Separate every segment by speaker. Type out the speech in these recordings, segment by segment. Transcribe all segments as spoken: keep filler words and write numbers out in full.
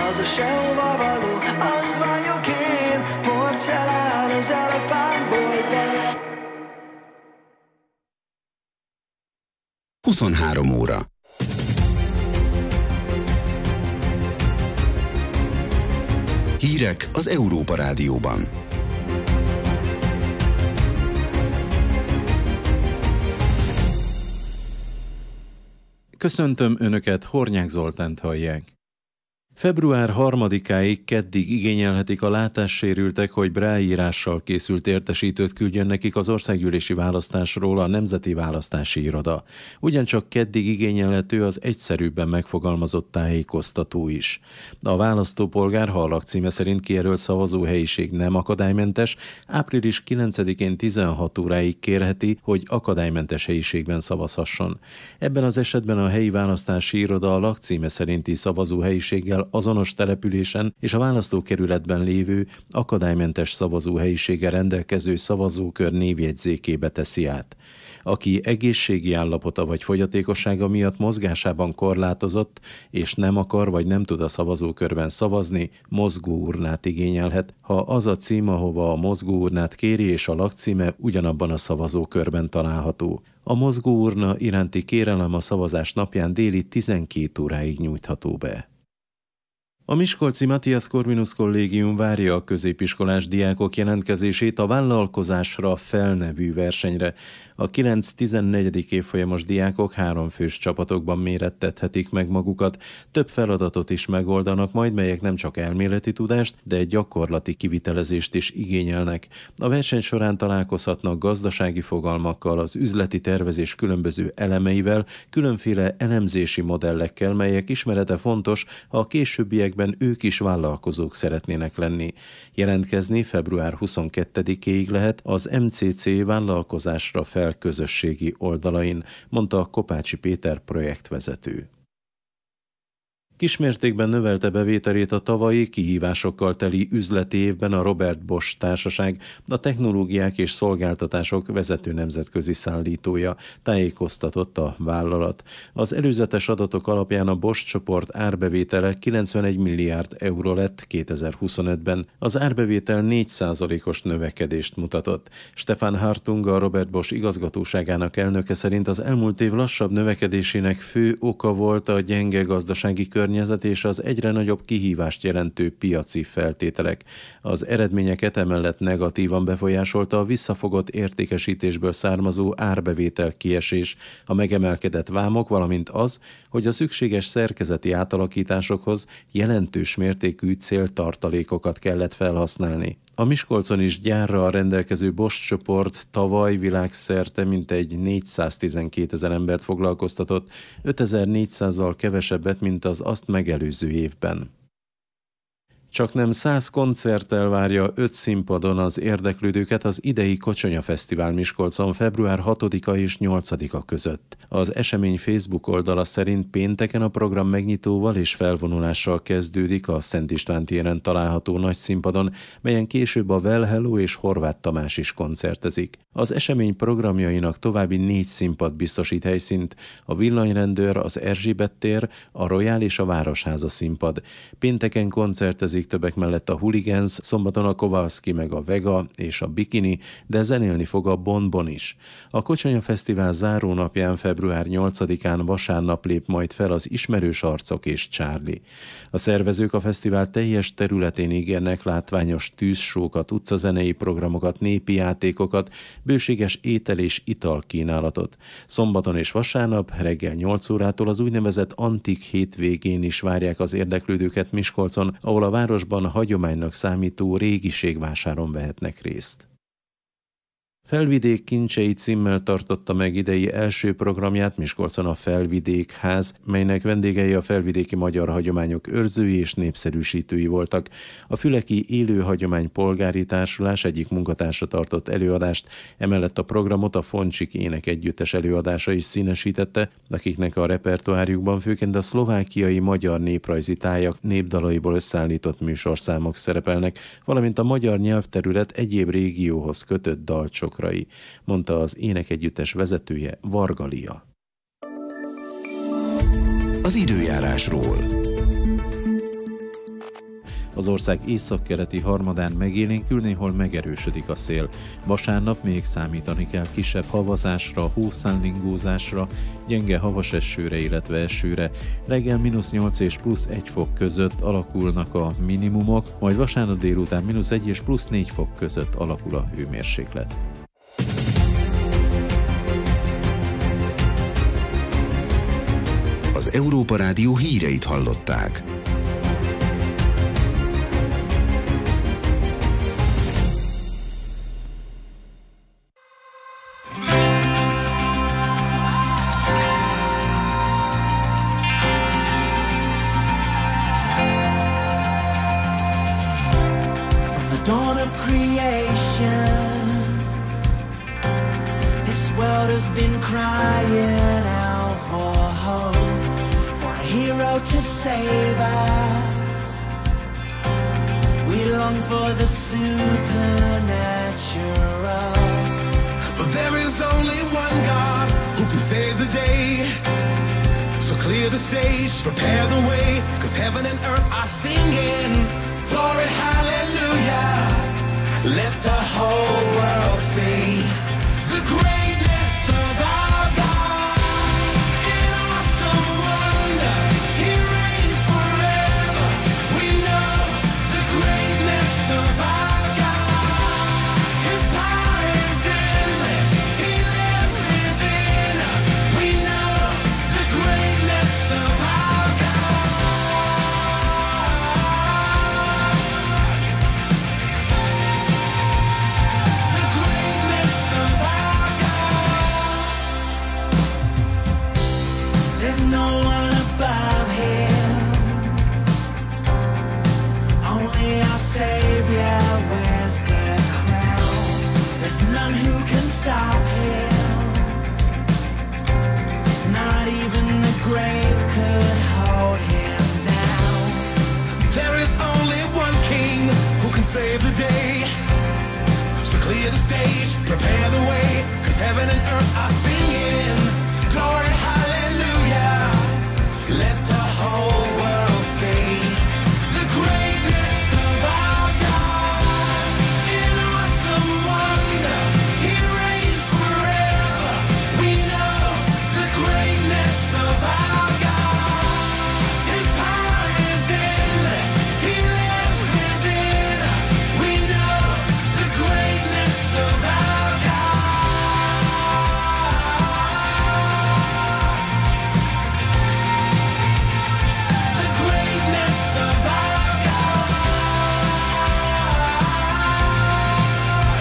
Speaker 1: az a sehova való, az vagyok én, porcelán az elefántboltban.
Speaker 2: huszonhárom óra. Hírek az Európa Rádióban.
Speaker 3: Köszöntöm Önöket, Hornyák Zoltánt hallják. február harmadikáig keddig igényelhetik a látássérültek, hogy braille-írással készült értesítőt küldjön nekik az országgyűlési választásról a Nemzeti Választási Iroda. Ugyancsak keddig igényelhető az egyszerűbben megfogalmazott tájékoztató is. A választópolgár, ha a lakcíme szerint kijelölt szavazóhelyiség nem akadálymentes, április kilencedikén tizenhat óráig kérheti, hogy akadálymentes helyiségben szavazhasson. Ebben az esetben a helyi választási iroda a lakcíme szerinti szavazóhelyiséggel azonos településen és a választókerületben lévő akadálymentes szavazóhelyiséggel rendelkező szavazókör névjegyzékébe teszi át. Aki egészségi állapota vagy fogyatékossága miatt mozgásában korlátozott, és nem akar vagy nem tud a szavazókörben szavazni, mozgóurnát igényelhet, ha az a cím, ahova a mozgóurnát kéri, és a lakcíme ugyanabban a szavazókörben található. A mozgóurna iránti kérelem a szavazás napján déli tizenkét óráig nyújtható be. A miskolci Matthias Corvinus Kollégium várja a középiskolás diákok jelentkezését a Vállalkozásra fel nevű versenyre. A kilenc-tizennegyedik évfolyamos diákok háromfős csapatokban mérettethetik meg magukat, több feladatot is megoldanak majd, melyek nem csak elméleti tudást, de egy gyakorlati kivitelezést is igényelnek. A verseny során találkozhatnak gazdasági fogalmakkal, az üzleti tervezés különböző elemeivel, különféle elemzési modellekkel, melyek ismerete fontos, ha a későbbiek ők is vállalkozók szeretnének lenni. Jelentkezni február huszonkettedikéig lehet az em cé cé Vállalkozásra fel közösségi oldalain, mondta Kopácsi Péter projektvezető. Kismértékben növelte bevételét a tavalyi kihívásokkal teli üzleti évben a Robert Bosch Társaság, a technológiák és szolgáltatások vezető nemzetközi szállítója, tájékoztatott a vállalat. Az előzetes adatok alapján a Bosch csoport árbevétele kilencvenegy milliárd euró lett kétezer-huszonötben. Az árbevétel négy százalékos növekedést mutatott. Stefan Hartung, a Robert Bosch igazgatóságának elnöke szerint az elmúlt év lassabb növekedésének fő oka volt a gyenge gazdasági környezet és az egyre nagyobb kihívást jelentő piaci feltételek. Az eredményeket emellett negatívan befolyásolta a visszafogott értékesítésből származó árbevétel kiesés, a megemelkedett vámok, valamint az, hogy a szükséges szerkezeti átalakításokhoz jelentős mértékű céltartalékokat kellett felhasználni. A Miskolcon is gyárral rendelkező Bosch csoport tavaly világszerte mintegy négyszáztizenkétezer embert foglalkoztatott, ötezer-négyszázzal kevesebbet, mint az azt megelőző évben. Csaknem száz koncerttel várja öt színpadon az érdeklődőket az idei Kocsonya Fesztivál Miskolcon február hatodika és nyolcadika között. Az esemény Facebook oldala szerint pénteken a program megnyitóval és felvonulással kezdődik a Szent István téren található nagy színpadon, melyen később a Well Hello és Horváth Tamás is koncertezik. Az esemény programjainak további négy színpad biztosít helyszínt, a Villanyrendőr, az Erzsébet tér, a Royal és a Városháza színpad. Pénteken koncertezik többek mellett a Hooligans, szombaton a Kowalski meg a Vega és a Bikini, de zenélni fog a Bonbon is. A Kocsonya Fesztivál zárónapján február nyolcadikán vasárnap lép majd fel az Ismerős arcok és Charlie. A szervezők a fesztivál teljes területén ígérnek látványos tűzsókat, utcazenei programokat, népi játékokat, bőséges étel és ital kínálatot. Szombaton és vasárnap reggel nyolc órától az úgynevezett antik hétvégén is várják az érdeklődőket Miskolcon, ahol a városban hagyománynak számító régiségvásáron vehetnek részt. Felvidék kincsei címmel tartotta meg idei első programját Miskolcon a Felvidék Ház, melynek vendégei a felvidéki magyar hagyományok őrzői és népszerűsítői voltak. A Füleki Élő Hagyomány Polgári Társulás egyik munkatársa tartott előadást, emellett a programot a Foncsik Ének Együttes előadása is színesítette, akiknek a repertoárjukban főként a szlovákiai magyar néprajzi tájak népdalaiból összeállított műsorszámok szerepelnek, valamint a magyar nyelvterület egyéb régióhoz kötött dalcsok, mondta az énekegyüttes vezetője, Varga Lia.
Speaker 2: Az időjárásról.
Speaker 3: Az ország északkeleti harmadán megélénkül, néhol megerősödik a szél. Vasárnap még számítani kell kisebb havazásra, hószállingózásra, gyenge havas esőre, illetve esőre. Reggel mínusz nyolc és plusz egy fok között alakulnak a minimumok, majd vasárnap délután mínusz egy és plusz négy fok között alakul a hőmérséklet.
Speaker 2: Az Európa Rádió híreit hallották.
Speaker 4: From the dawn of creation, this world has been crying out for hope, for a hero to save us. We long for the supernatural,
Speaker 5: but there is only one God who can save the day. So clear the stage, prepare the way, 'cause heaven and earth are singing glory, hallelujah. Let the whole world see the greatness of our God. In awesome wonder, He reigns forever. We know the greatness of our God. His power is endless. He lives within us. We know the greatness of our God. The greatness of our God.
Speaker 4: there's no one above Him. Only our Savior wears the crown. There's none who can stop Him. Not even the grave could hold Him down.
Speaker 5: There is only one King who can save the day. So clear the stage, prepare the way, 'cause heaven and earth are singing glory, hallelujah. Let the whole world see the greatness of our God. In awesome wonder, He reigns forever. We know the greatness of our God. His power is endless. He lives within us. We know the greatness of our God. The greatness of our God.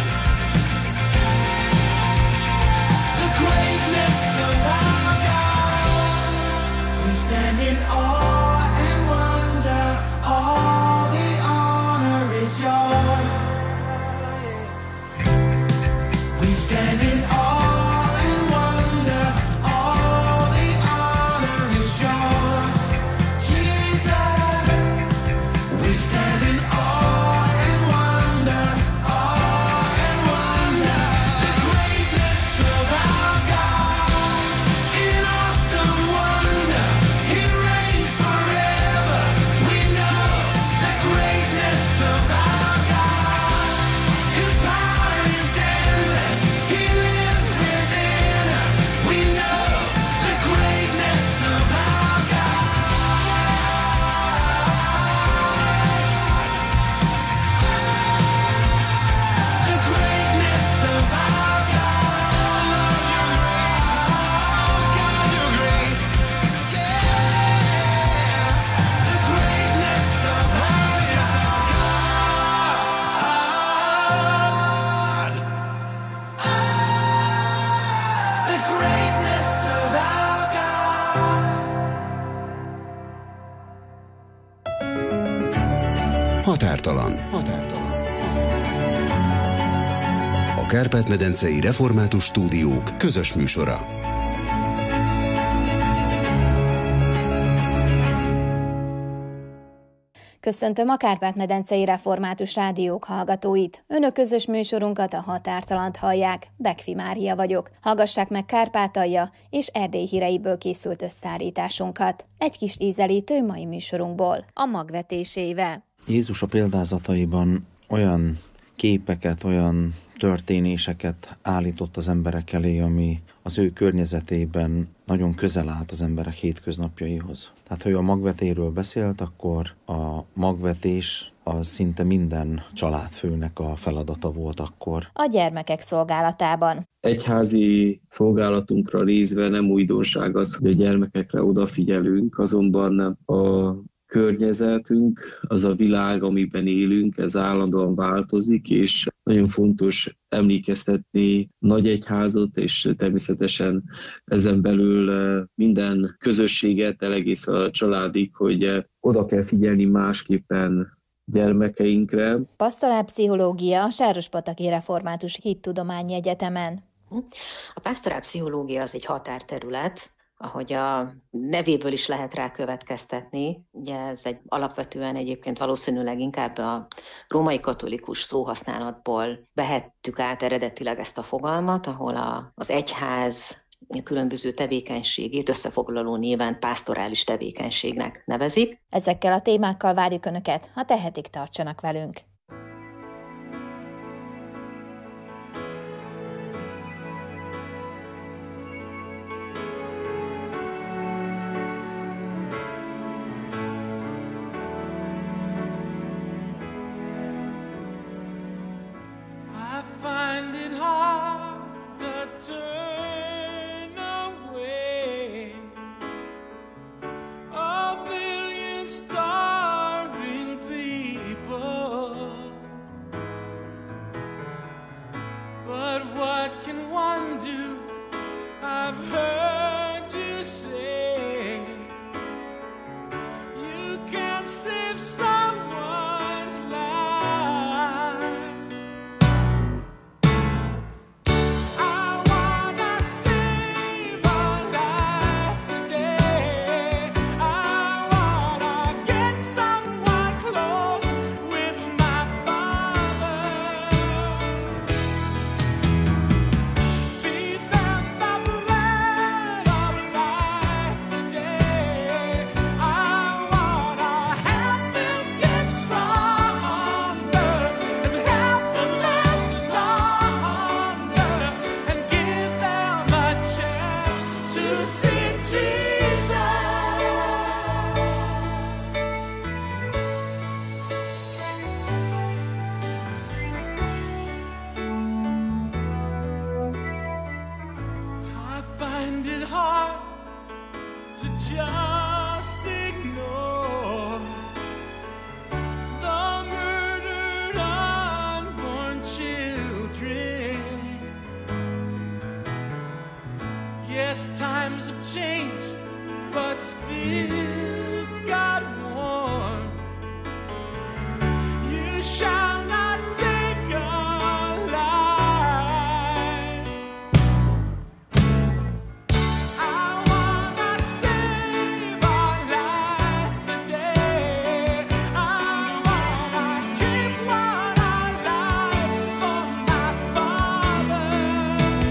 Speaker 5: The greatness of our God.
Speaker 4: We stand in awe and wonder. All the honor is yours. We stand in awe and wonder. All the honor is yours, Jesus. We stand in awe and wonder. Awe and wonder.
Speaker 5: The greatness of our God. In awesome wonder, He reigns forever. We know the greatness of our God. His power is endless. He lives within us. We know the greatness of our God. The greatness of our God. God, you're great. Yeah. The greatness of our God.
Speaker 4: The greatness of our God.
Speaker 2: Határtalan. Határtalan. A Kárpát-medencei Református Stúdiók közös műsora.
Speaker 6: Köszöntöm a Kárpát-medencei Református Rádiók hallgatóit. Önök közös műsorunkat, a Határtalant hallják. Bekfi Mária vagyok. Hallgassák meg Kárpátalja és Erdély híreiből készült összeállításunkat. Egy kis ízelítő mai műsorunkból. A magvetésével.
Speaker 7: Jézus a példázataiban olyan képeket, olyan történéseket állított az emberek elé, ami az ő környezetében nagyon közel állt az emberek hétköznapjaihoz. Tehát, ha ő a magvetéről beszélt, akkor a magvetés az szinte minden családfőnek a feladata volt akkor.
Speaker 6: A gyermekek szolgálatában.
Speaker 8: Egyházi szolgálatunkra nézve nem újdonság az, hogy a gyermekekre odafigyelünk, azonban a környezetünk, az a világ, amiben élünk, ez állandóan változik, és nagyon fontos emlékeztetni nagyegyházat, és természetesen ezen belül minden közösséget, egész a családig, hogy oda kell figyelni másképpen gyermekeinkre.
Speaker 6: Pastorálpszichológia a Sárospataki Református Hittudományi Egyetemen.
Speaker 9: A pastorálpszichológia az egy határterület, ahogy a nevéből is lehet rá következtetni. Ugye ez egy alapvetően egyébként valószínűleg inkább a római katolikus szóhasználatból vehettük át eredetileg ezt a fogalmat, ahol a, az egyház különböző tevékenységét összefoglaló néven pásztorális tevékenységnek nevezik.
Speaker 6: Ezekkel a témákkal várjuk Önöket, ha tehetik, tartsanak velünk.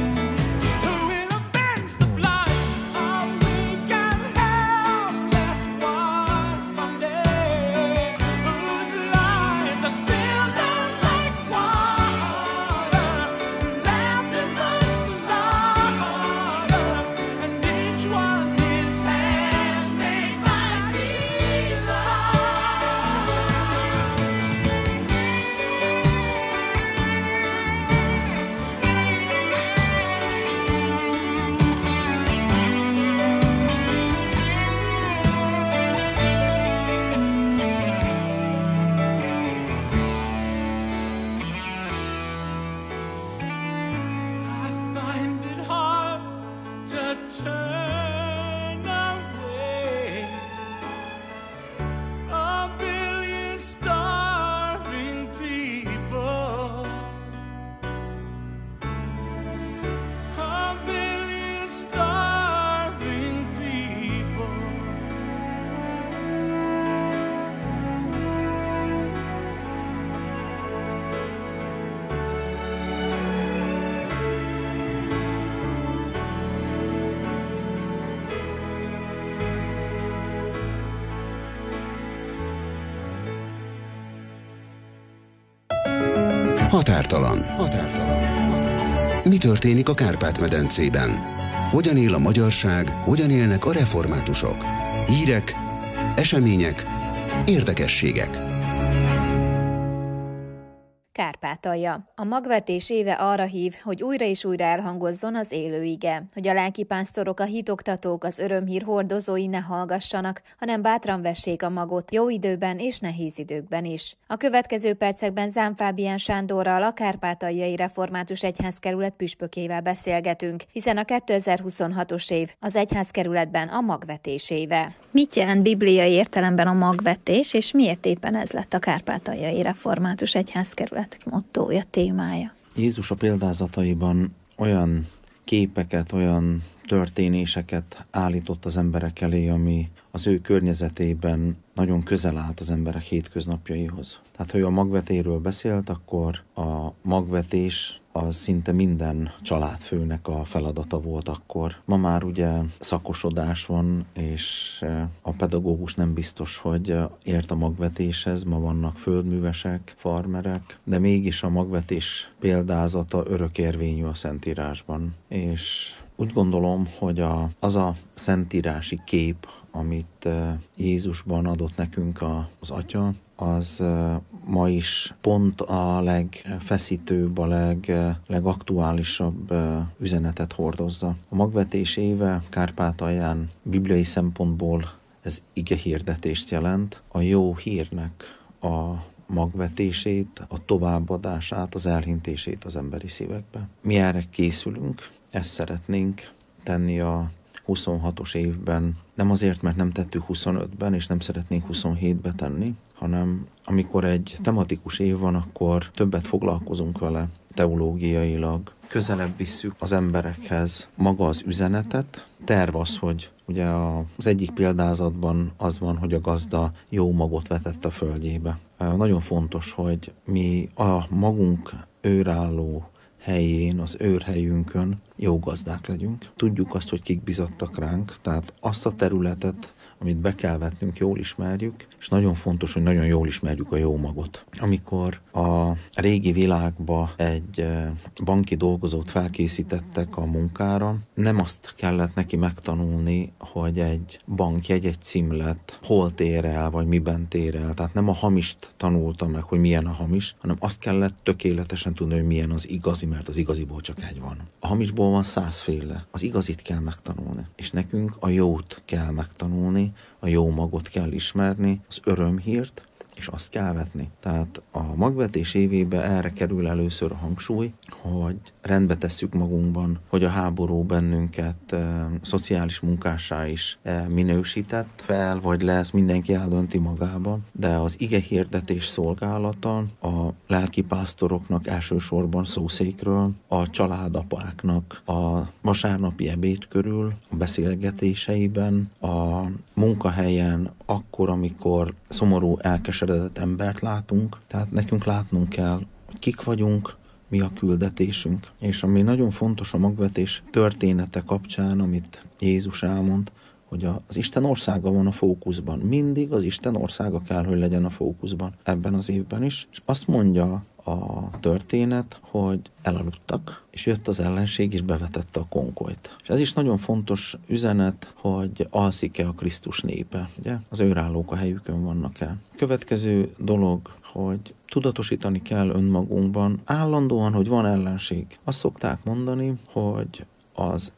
Speaker 4: Best
Speaker 2: Határtalan. Határtalan. Mi történik a Kárpát-medencében? Hogyan él a magyarság, hogyan élnek a reformátusok? Hírek, események, érdekességek.
Speaker 6: Kárpátalja. A magvetés éve arra hív, hogy újra és újra elhangozzon az élő ige, hogy a lelkipásztorok, a hitoktatók, az örömhír hordozói ne hallgassanak, hanem bátran vessék a magot jó időben és nehéz időkben is. A következő percekben Zám Fábián Sándorral, a Kárpátaljai Református Egyházkerület püspökével beszélgetünk, hiszen a kétezer-huszonhatos év az egyházkerületben a magvetés éve. Mit jelent bibliai értelemben a magvetés, és miért éppen ez lett a Kárpátaljai Református Egyházkerület mottója, témája?
Speaker 7: Jézus a példázataiban olyan képeket, olyan történéseket állított az emberek elé, ami az ő környezetében nagyon közel állt az emberek hétköznapjaihoz. Tehát, ha ő a magvetéről beszélt, akkor a magvetés az szinte minden családfőnek a feladata volt akkor. Ma már ugye szakosodás van, és a pedagógus nem biztos, hogy ért a magvetéshez. Ma vannak földművesek, farmerek, de mégis a magvetés példázata örökérvényű a Szentírásban. És úgy gondolom, hogy a, az a szentírási kép, amit Jézusban adott nekünk az Atya, az ma is pont a legfeszítőbb, a leg, legaktuálisabb üzenetet hordozza. A magvetés éve Kárpátalján bibliai szempontból ez igehirdetést jelent, a jó hírnek a magvetését, a továbbadását, az elhintését az emberi szívekbe. Mi erre készülünk, ezt szeretnénk tenni a huszonhatos évben, nem azért, mert nem tettük huszonötben, és nem szeretnénk huszonhétbe tenni, hanem amikor egy tematikus év van, akkor többet foglalkozunk vele teológiailag, közelebb visszük az emberekhez maga az üzenetet. Terv az, hogy ugye az egyik példázatban az van, hogy a gazda jó magot vetett a földjébe. Nagyon fontos, hogy mi a magunk őrálló helyén, az őrhelyünkön jó gazdák legyünk. Tudjuk azt, hogy kik bizottak ránk, tehát azt a területet, amit be kell vetnünk, jól ismerjük, és nagyon fontos, hogy nagyon jól ismerjük a jó magot. Amikor a régi világba egy banki dolgozót felkészítettek a munkára, nem azt kellett neki megtanulni, hogy egy bankjegy, egy címlet hol tér el, vagy miben tér el. Tehát nem a hamist tanulta meg, hogy milyen a hamis, hanem azt kellett tökéletesen tudni, hogy milyen az igazi, mert az igaziból csak egy van. A hamisból van százféle. Az igazit kell megtanulni. És nekünk a jót kell megtanulni, a jó magot kell ismerni, az örömhírt, és azt kell vetni. Tehát a magvetés évében erre kerül először a hangsúly, hogy rendbe tesszük magunkban, hogy a háború bennünket e, szociális munkássá is e, minősített fel, vagy lesz, mindenki eldönti magában, de az igehirdetés szolgálata a lelkipásztoroknak elsősorban szószékről, a családapáknak a vasárnapi ebéd körül, a beszélgetéseiben, a munkahelyen, akkor, amikor szomorú, elkeseredett embert látunk, tehát nekünk látnunk kell, hogy kik vagyunk, mi a küldetésünk. És ami nagyon fontos a magvetés története kapcsán, amit Jézus elmond, hogy az Isten országa van a fókuszban. Mindig az Isten országa kell, hogy legyen a fókuszban ebben az évben is. És azt mondja a történet, hogy elaludtak, és jött az ellenség, és bevetette a konkolyt. És ez is nagyon fontos üzenet, hogy alszik-e a Krisztus népe. Ugye? Az őrállók a helyükön vannak-e. Következő dolog, hogy tudatosítani kell önmagunkban állandóan, hogy van ellenség. Azt szokták mondani, hogy az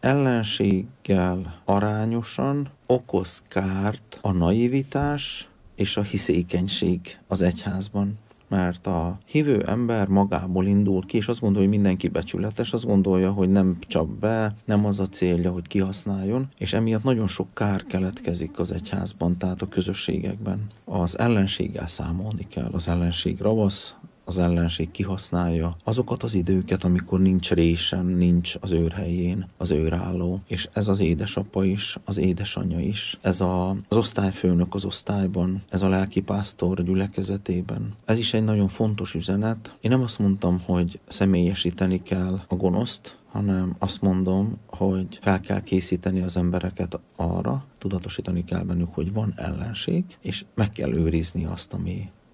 Speaker 7: ellenséggel arányosan okoz kárt a naivitás és a hiszékenység az egyházban. Mert a hívő ember magából indul ki, és azt gondolja, hogy mindenki becsületes, azt gondolja, hogy nem csap be, nem az a célja, hogy kihasználjon, és emiatt nagyon sok kár keletkezik az egyházban, tehát a közösségekben. Az ellenséggel számolni kell, az ellenség ravasz, az ellenség kihasználja azokat az időket, amikor nincs résen, nincs az őrhelyén az őrálló. És ez az édesapa is, az édesanyja is, ez a, az osztályfőnök az osztályban, ez a lelkipásztor a gyülekezetében. Ez is egy nagyon fontos üzenet. Én nem azt mondtam, hogy személyesíteni kell a gonoszt, hanem azt mondom, hogy fel kell készíteni az embereket arra, tudatosítani kell bennük, hogy van ellenség, és meg kell őrizni azt, ami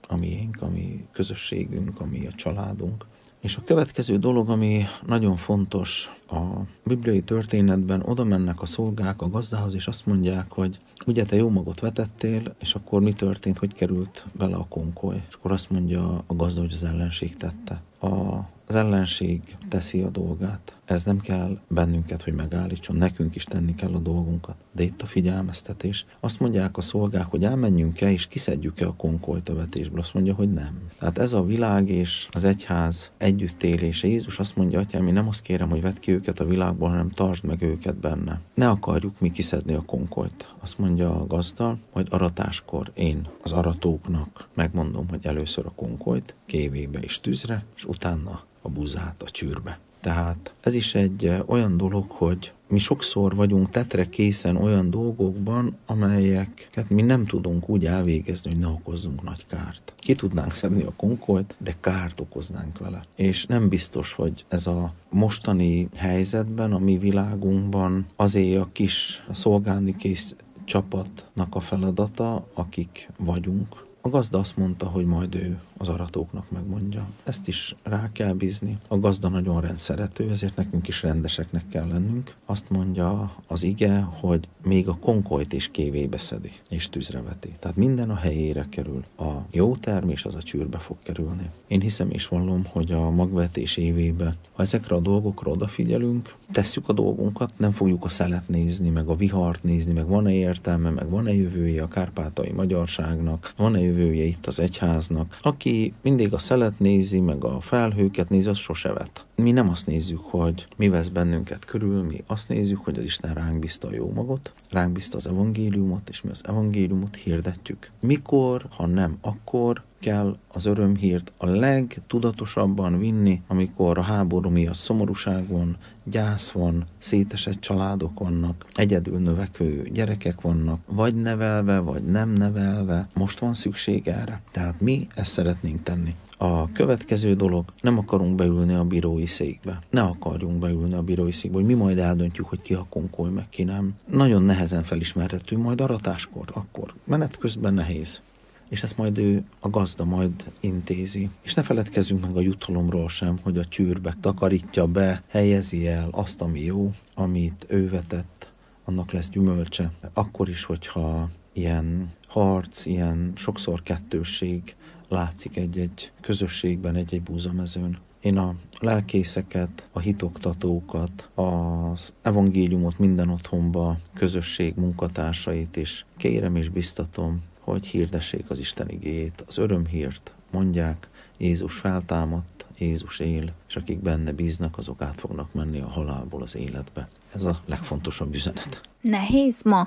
Speaker 7: a miénk, a mi közösségünk, a mi a családunk. És a következő dolog, ami nagyon fontos a bibliai történetben, oda mennek a szolgák a gazdához, és azt mondják, hogy ugye te jó magot vetettél, és akkor mi történt, hogy került bele a konkoly. És akkor azt mondja a gazda, hogy az ellenség tette. A Az ellenség teszi a dolgát. Ez nem kell bennünket, hogy megállítson, nekünk is tenni kell a dolgunkat. De itt a figyelmeztetés. Azt mondják a szolgák, hogy elmenjünk-e és kiszedjük-e a konkolyt a vetésből. Azt mondja, hogy nem. Tehát ez a világ és az egyház együttélése. Jézus azt mondja, atyám, én nem azt kérem, hogy vedd ki őket a világból, hanem tartsd meg őket benne. Ne akarjuk mi kiszedni a konkolyt. Azt mondja a gazda, hogy aratáskor én az aratóknak megmondom, hogy először a konkolyt kévébe és tűzre, és utána a buzát a csűrbe. Tehát ez is egy olyan dolog, hogy mi sokszor vagyunk tetre készen olyan dolgokban, amelyeket mi nem tudunk úgy elvégezni, hogy ne okozzunk nagy kárt. Ki tudnánk szedni a konkolyt, de kárt okoznánk vele. És nem biztos, hogy ez a mostani helyzetben, a mi világunkban azért a kis szolgálni kész csapatnak a feladata, akik vagyunk. A gazda azt mondta, hogy majd ő az aratóknak megmondja. Ezt is rá kell bízni. A gazda nagyon rendszerető, ezért nekünk is rendeseknek kell lennünk. Azt mondja az ige, hogy még a konkolyt is kévébe szedi, és tűzre veti. Tehát minden a helyére kerül. A jó termés az a csűrbe fog kerülni. Én hiszem és vallom, hogy a magvetés évében, ha ezekre a dolgokra odafigyelünk, tesszük a dolgunkat, nem fogjuk a szelet nézni, meg a vihart nézni, meg van-e értelme, meg van-e jövője a kárpátai magyarságnak, van-e jövője itt az egyháznak. Aki mindig a szelet nézi, meg a felhőket nézi, az sose vet. Mi nem azt nézzük, hogy mi vesz bennünket körül, mi azt nézzük, hogy az Isten ránk bízta a jó magot, ránk bízta az evangéliumot, és mi az evangéliumot hirdetjük. Mikor, ha nem akkor, kell az örömhírt a legtudatosabban vinni, amikor a háború miatt szomorúság van, gyász van, szétesett családok vannak, egyedül növekvő gyerekek vannak, vagy nevelve, vagy nem nevelve. Most van szükség erre. Tehát mi ezt szeretnénk tenni. A következő dolog, nem akarunk beülni a bírói székbe. Ne akarjunk beülni a bírói székbe, hogy mi majd eldöntjük, hogy ki a konkoly, meg ki nem. Nagyon nehezen felismerhető, majd aratáskor, akkor. Menet közben nehéz. És ezt majd ő, a gazda majd intézi. És ne feledkezzünk meg a jutalomról sem, hogy a csűrbe takarítja be, helyezi el azt, ami jó, amit ő vetett, annak lesz gyümölcse. Akkor is, hogyha ilyen harc, ilyen sokszor kettősség látszik egy-egy közösségben, egy-egy búzamezőn. Én a lelkészeket, a hitoktatókat, az evangéliumot minden otthonba, közösség munkatársait is kérem és biztatom, hogy hirdessék az Isten igéjét, az örömhírt, mondják, Jézus feltámadt, Jézus él, és akik benne bíznak, azok át fognak menni a halálból az életbe. Ez a legfontosabb üzenet.
Speaker 6: Nehéz ma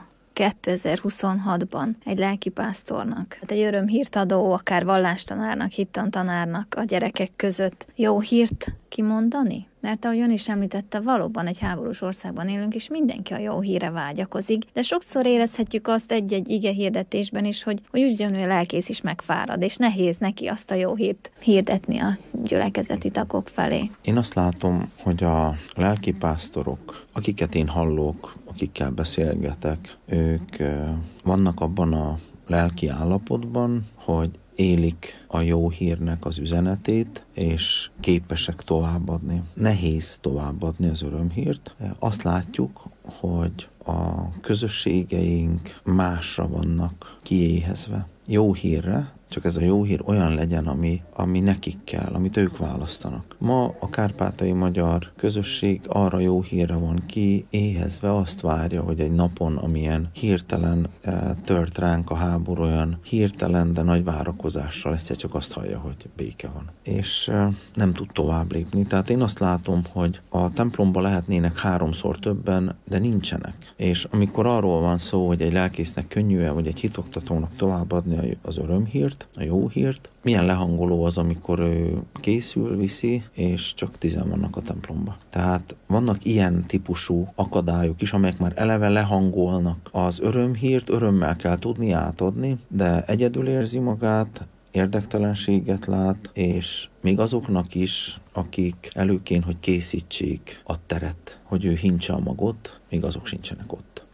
Speaker 6: kétezer-huszonhatban egy lelkipásztornak, egy örömhírt adó, akár vallástanárnak, hittantanárnak a gyerekek között jó hírt kimondani? Mert ahogy ön is említette, valóban egy háborús országban élünk, és mindenki a jó hírre vágyakozik, de sokszor érezhetjük azt egy-egy ige hirdetésben is, hogy, hogy ugyanúgy a lelkész is megfárad, és nehéz neki azt a jó hírt hirdetni a gyülekezeti tagok felé.
Speaker 7: Én azt látom, hogy a lelkipásztorok, akiket én hallok, akikkel beszélgetek, ők vannak abban a lelki állapotban, hogy élik a jó hírnek az üzenetét, és képesek továbbadni. Nehéz továbbadni az örömhírt. Azt látjuk, hogy a közösségeink másra vannak kiéhezve. Jó hírre, csak ez a jó hír olyan legyen, ami, ami nekik kell, amit ők választanak. Ma a kárpátai magyar közösség arra jó hírre van ki, éhezve azt várja, hogy egy napon, amilyen hirtelen e, tört ránk a háború, olyan hirtelen, de nagy várakozással egyszer csak azt hallja, hogy béke van. És e, nem tud tovább lépni. Tehát én azt látom, hogy a templomban lehetnének háromszor többen, de nincsenek. És amikor arról van szó, hogy egy lelkésznek könnyű-e, vagy egy hitoktatónak továbbadni az örömhírt, a jó hírt, milyen lehangoló az, amikor ő készül, viszi, és csak tizen vannak a templomba. Tehát vannak ilyen típusú akadályok is, amelyek már eleve lehangolnak. Az örömhírt örömmel kell tudni átadni, de egyedül érzi magát, érdektelenséget lát, és még azoknak is, akik előként, hogy készítsék a teret, hogy ő hintse a magot, még azok sincsenek ott.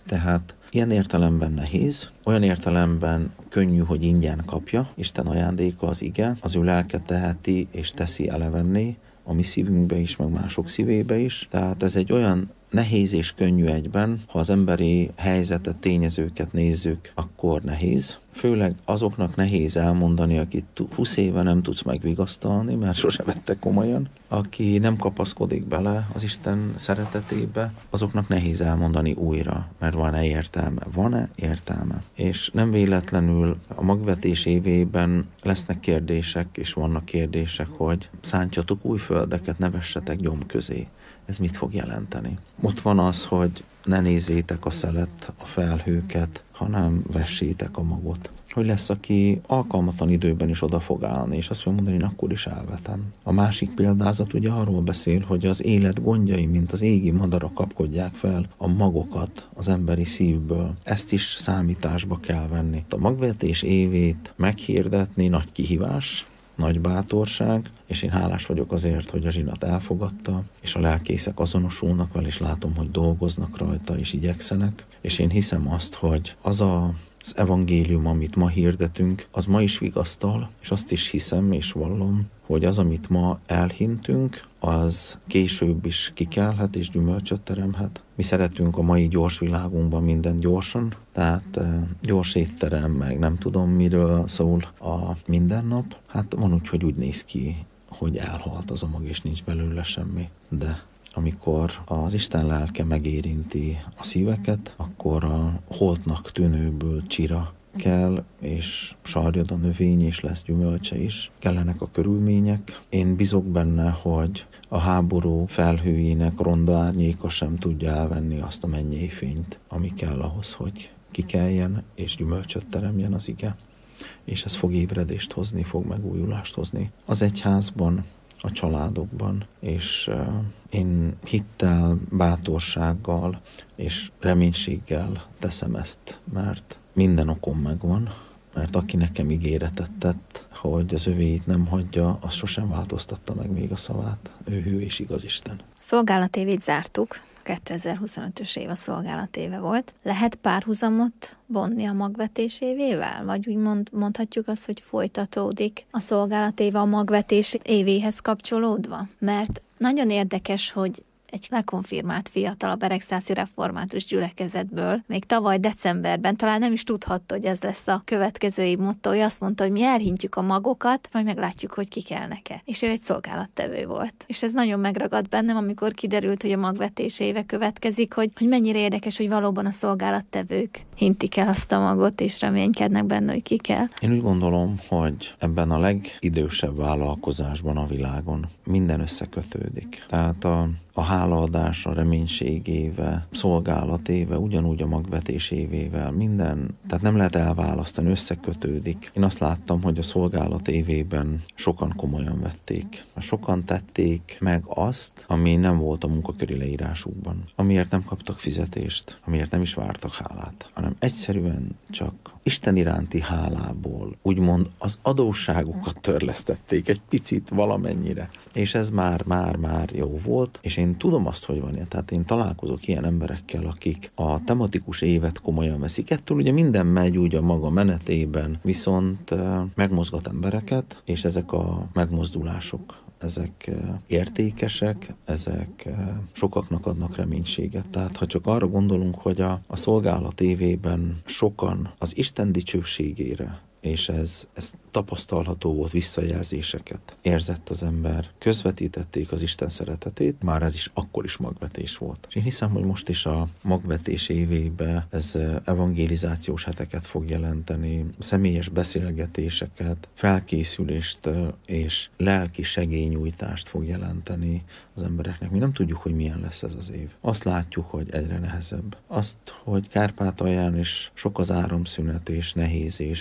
Speaker 7: Tehát ilyen értelemben nehéz, olyan értelemben könnyű, hogy ingyen kapja, Isten ajándéka az ige, az ő lelke teheti és teszi elevenné, a mi szívünkbe is, meg mások szívébe is. Tehát ez egy olyan nehéz és könnyű egyben, ha az emberi helyzetet, tényezőket nézzük, akkor nehéz. Főleg azoknak nehéz elmondani, akit húsz éve nem tudsz megvigasztalni, mert sose vette komolyan. Aki nem kapaszkodik bele az Isten szeretetébe, azoknak nehéz elmondani újra, mert van-e értelme? Van-e értelme? És nem véletlenül a magvetés évében lesznek kérdések, és vannak kérdések, hogy szántsatok új földeket, ne vessetek gyom közé. Ez mit fog jelenteni? Ott van az, hogy ne nézzétek a szelet, a felhőket, hanem vessétek a magot. Hogy lesz, aki alkalmatlan időben is oda fog állni, és azt fogja mondani, én akkor is elvetem. A másik példázat ugye arról beszél, hogy az élet gondjai, mint az égi madarak kapkodják fel a magokat az emberi szívből. Ezt is számításba kell venni. A magvetés évét meghirdetni nagy kihívás, nagy bátorság, és én hálás vagyok azért, hogy a zsinat elfogadta, és a lelkészek azonosulnak vele, és látom, hogy dolgoznak rajta, és igyekszenek, és én hiszem azt, hogy az a az evangélium, amit ma hirdetünk, az ma is vigasztal, és azt is hiszem és vallom, hogy az, amit ma elhintünk, az később is kikelhet és gyümölcsöt teremhet. Mi szeretünk a mai gyors világunkban minden gyorsan, tehát gyors étterem, meg nem tudom miről szól a mindennap. Hát van úgy, hogy úgy néz ki, hogy elhalt az a mag, és nincs belőle semmi, de amikor az Isten lelke megérinti a szíveket, akkor a holtnak tűnőből csira kell, és sarjad a növény, és lesz gyümölcse is. Kellenek a körülmények. Én bízok benne, hogy a háború felhőjének ronda árnyéka sem tudja elvenni azt a mennyei fényt, ami kell ahhoz, hogy kikeljen, és gyümölcsöt teremjen az ige. És ez fog ébredést hozni, fog megújulást hozni az egyházban, a családokban, és uh, én hittel, bátorsággal és reménységgel teszem ezt, mert minden okom megvan, mert aki nekem ígéretet tett, hogy az övéit nem hagyja, az sosem változtatta meg még a szavát. Ő hű és igaz Isten.
Speaker 6: Szolgálatévét zártuk, kétezer-huszonötös év a szolgálatéve volt. Lehet párhuzamot vonni a magvetés évével? Vagy úgy mond, mondhatjuk azt, hogy folytatódik a szolgálatéve a magvetés évéhez kapcsolódva? Mert nagyon érdekes, hogy egy lekonfirmált fiatal a Beregszászi Református Gyülekezetből még tavaly decemberben talán nem is tudhatta, hogy ez lesz a következő év mottója. Azt mondta, hogy mi elhintjük a magokat, majd meglátjuk, hogy kikelnek-e. És ő egy szolgálattevő volt. És ez nagyon megragadt bennem, amikor kiderült, hogy a magvetés éve következik, hogy, hogy mennyire érdekes, hogy valóban a szolgálattevők hintik el azt a magot, és reménykednek benne, hogy ki kell.
Speaker 7: Én úgy gondolom, hogy ebben a legidősebb vállalkozásban a világon minden összekötődik. Tehát a A hálaadás, a reménység éve, szolgálat éve, ugyanúgy a magvetés évével, minden, tehát nem lehet elválasztani, összekötődik. Én azt láttam, hogy a szolgálat évében sokan komolyan vették. Sokan tették meg azt, ami nem volt a munkaköri leírásukban, amiért nem kaptak fizetést, amiért nem is vártak hálát, hanem egyszerűen csak Isten iránti hálából, úgymond az adósságukat törlesztették egy picit valamennyire. És ez már, már, már jó volt, és én tudom azt, hogy van ilyen. Tehát én találkozok ilyen emberekkel, akik a tematikus évet komolyan veszik. Ettől ugye minden megy úgy a maga menetében, viszont megmozgat embereket, és ezek a megmozdulások, ezek értékesek, ezek sokaknak adnak reménységet. Tehát ha csak arra gondolunk, hogy a, a szolgálat évében sokan az Isten dicsőségére, és ez, ez tapasztalható volt, visszajelzéseket érzett az ember, közvetítették az Isten szeretetét, már ez is akkor is magvetés volt. És én hiszem, hogy most is a magvetés évébe ez evangelizációs heteket fog jelenteni, személyes beszélgetéseket, felkészülést és lelki segélynyújtást fog jelenteni az embereknek. Mi nem tudjuk, hogy milyen lesz ez az év. Azt látjuk, hogy egyre nehezebb. Azt, hogy Kárpátalján is sok az áramszünet és nehéz, és a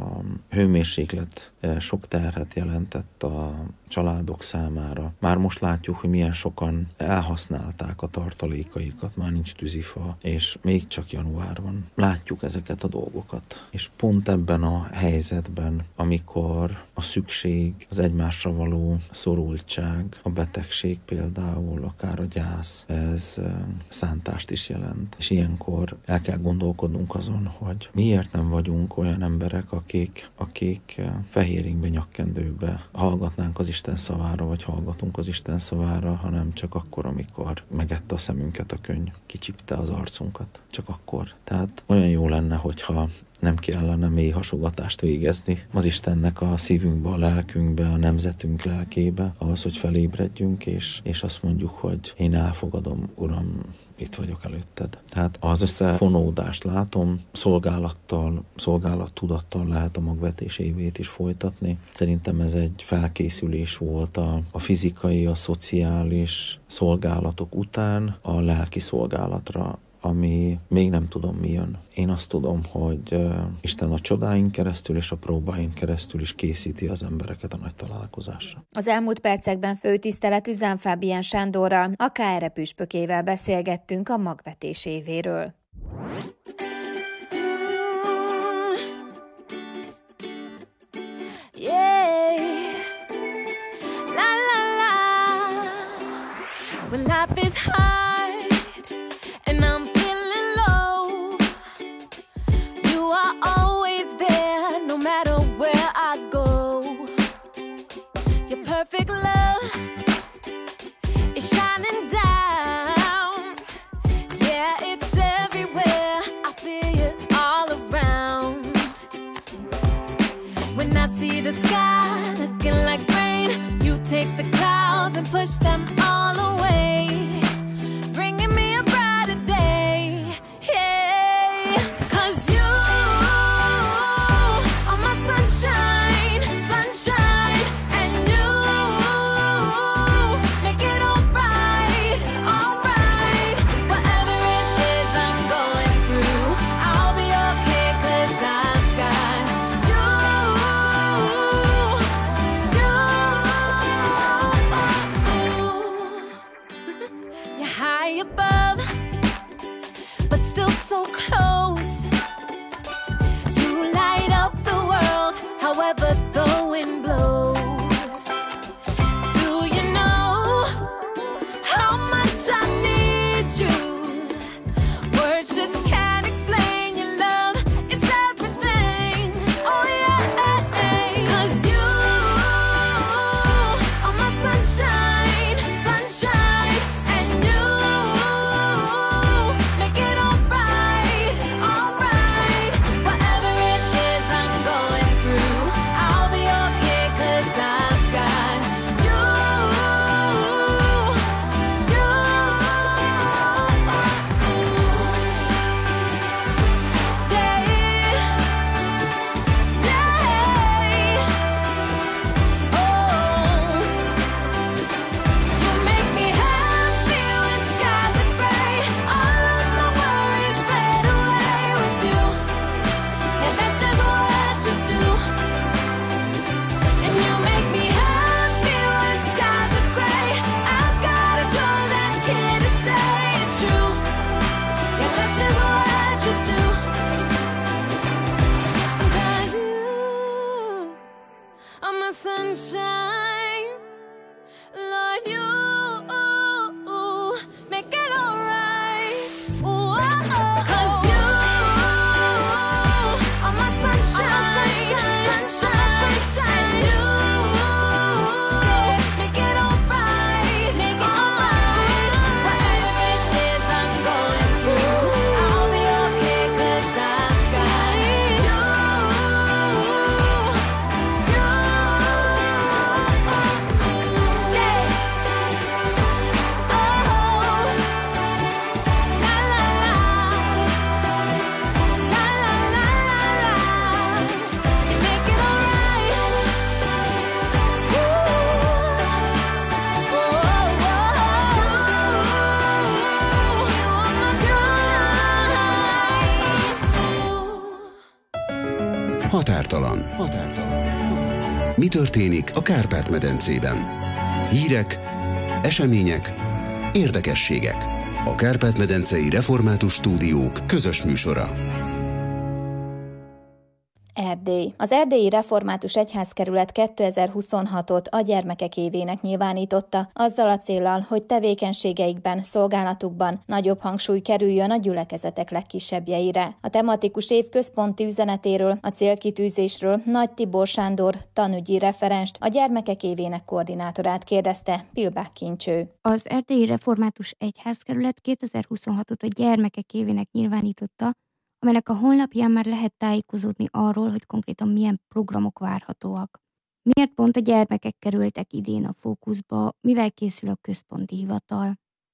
Speaker 7: hőmérséklet sok terhet jelentett a családok számára. Már most látjuk, hogy milyen sokan elhasználták a tartalékaikat, már nincs tűzifa, és még csak január van. Látjuk ezeket a dolgokat. És pont ebben a helyzetben, amikor a szükség, az egymásra való szorultság, a betegség például, akár a gyász, ez szántást is jelent. És ilyenkor el kell gondolkodnunk azon, hogy miért nem vagyunk olyan emberek, akik, akik fehéringbe, nyakkendőbe hallgatnánk az Isten szavára, vagy hallgatunk az Isten szavára, hanem csak akkor, amikor megette a szemünket a könny, kicsipte az arcunkat. Csak akkor. Tehát olyan jó lenne, hogyha nem kellene mély hasogatást végezni az Istennek a szívünkbe, a lelkünkbe, a nemzetünk lelkébe, ahhoz, hogy felébredjünk, és, és azt mondjuk, hogy én elfogadom, Uram, itt vagyok előtted. Tehát az összefonódást látom, szolgálattal, szolgálattudattal lehet a magvetés évét is folytatni. Szerintem ez egy felkészülés volt a, a fizikai, a szociális szolgálatok után a lelki szolgálatra, ami még nem tudom mi jön. Én azt tudom, hogy uh, Isten a csodáink keresztül és a próbáink keresztül is készíti az embereket a nagy találkozásra.
Speaker 6: Az elmúlt percekben főtiszteletű Zánfábián Sándorral, a ká er e püspökével beszélgettünk a magvetés évéről.
Speaker 10: Yeah. La, la, la. When life is hard and I'm feeling low, you are always there no matter where I go. Your perfect love is shining down. Yeah, it's everywhere. I feel it all around. When I see the sky looking like rain, you take the clouds and push them all away, bringing me a brighter day. Yeah, 'cause you are my sunshine, sunshine, and you make it all right, all right. Whatever it is I'm going through, I'll be okay 'cause I've got you, you. You're high above, but still so close. You light up the world, however the wind blows. Do you know how much I need you? Words just can't explain your love. It's everything. Oh yeah, 'cause you are my sunshine, sunshine, and you make it all right, all right. Whatever it is I'm going through, I'll be okay 'cause I've got you, you. Yeah, yeah. Oh, you make me happy when skies are gray. All of my worries fade away with you. Yeah, that's just what you do. And you make me happy when skies are gray. I've got a joy that's here to stay. It's true. Yeah, that's just what you do. 'Cause you are my sunshine, Lord, you make it all right. Whoa. 'Cause you are my sunshine, sunshine, sunshine, and you make it all right, make it all right. Whatever it is I'm going through, I'll be okay 'cause I've got you, you.
Speaker 2: Határtalan. Határtalan. Mi történik a Kárpát-medencében? Hírek, események, érdekességek. A Kárpát-medencei Református Stúdiók közös műsora.
Speaker 6: Erdély. Az Erdélyi Református Egyházkerület kétezer-huszonhatot a gyermekek évének nyilvánította, azzal a céllal, hogy tevékenységeikben, szolgálatukban nagyobb hangsúly kerüljön a gyülekezetek legkisebbjeire. A tematikus év központi üzenetéről, a célkitűzésről Nagy Tibor Sándor tanügyi referenst, a gyermekek évének koordinátorát kérdezte Pilbák Kincső.
Speaker 11: Az Erdélyi Református Egyházkerület kétezer-huszonhatot a gyermekek évének nyilvánította, amelynek a honlapján már lehet tájékozódni arról, hogy konkrétan milyen programok várhatóak. Miért pont a gyermekek kerültek idén a fókuszba, mivel készül a központi hivatal?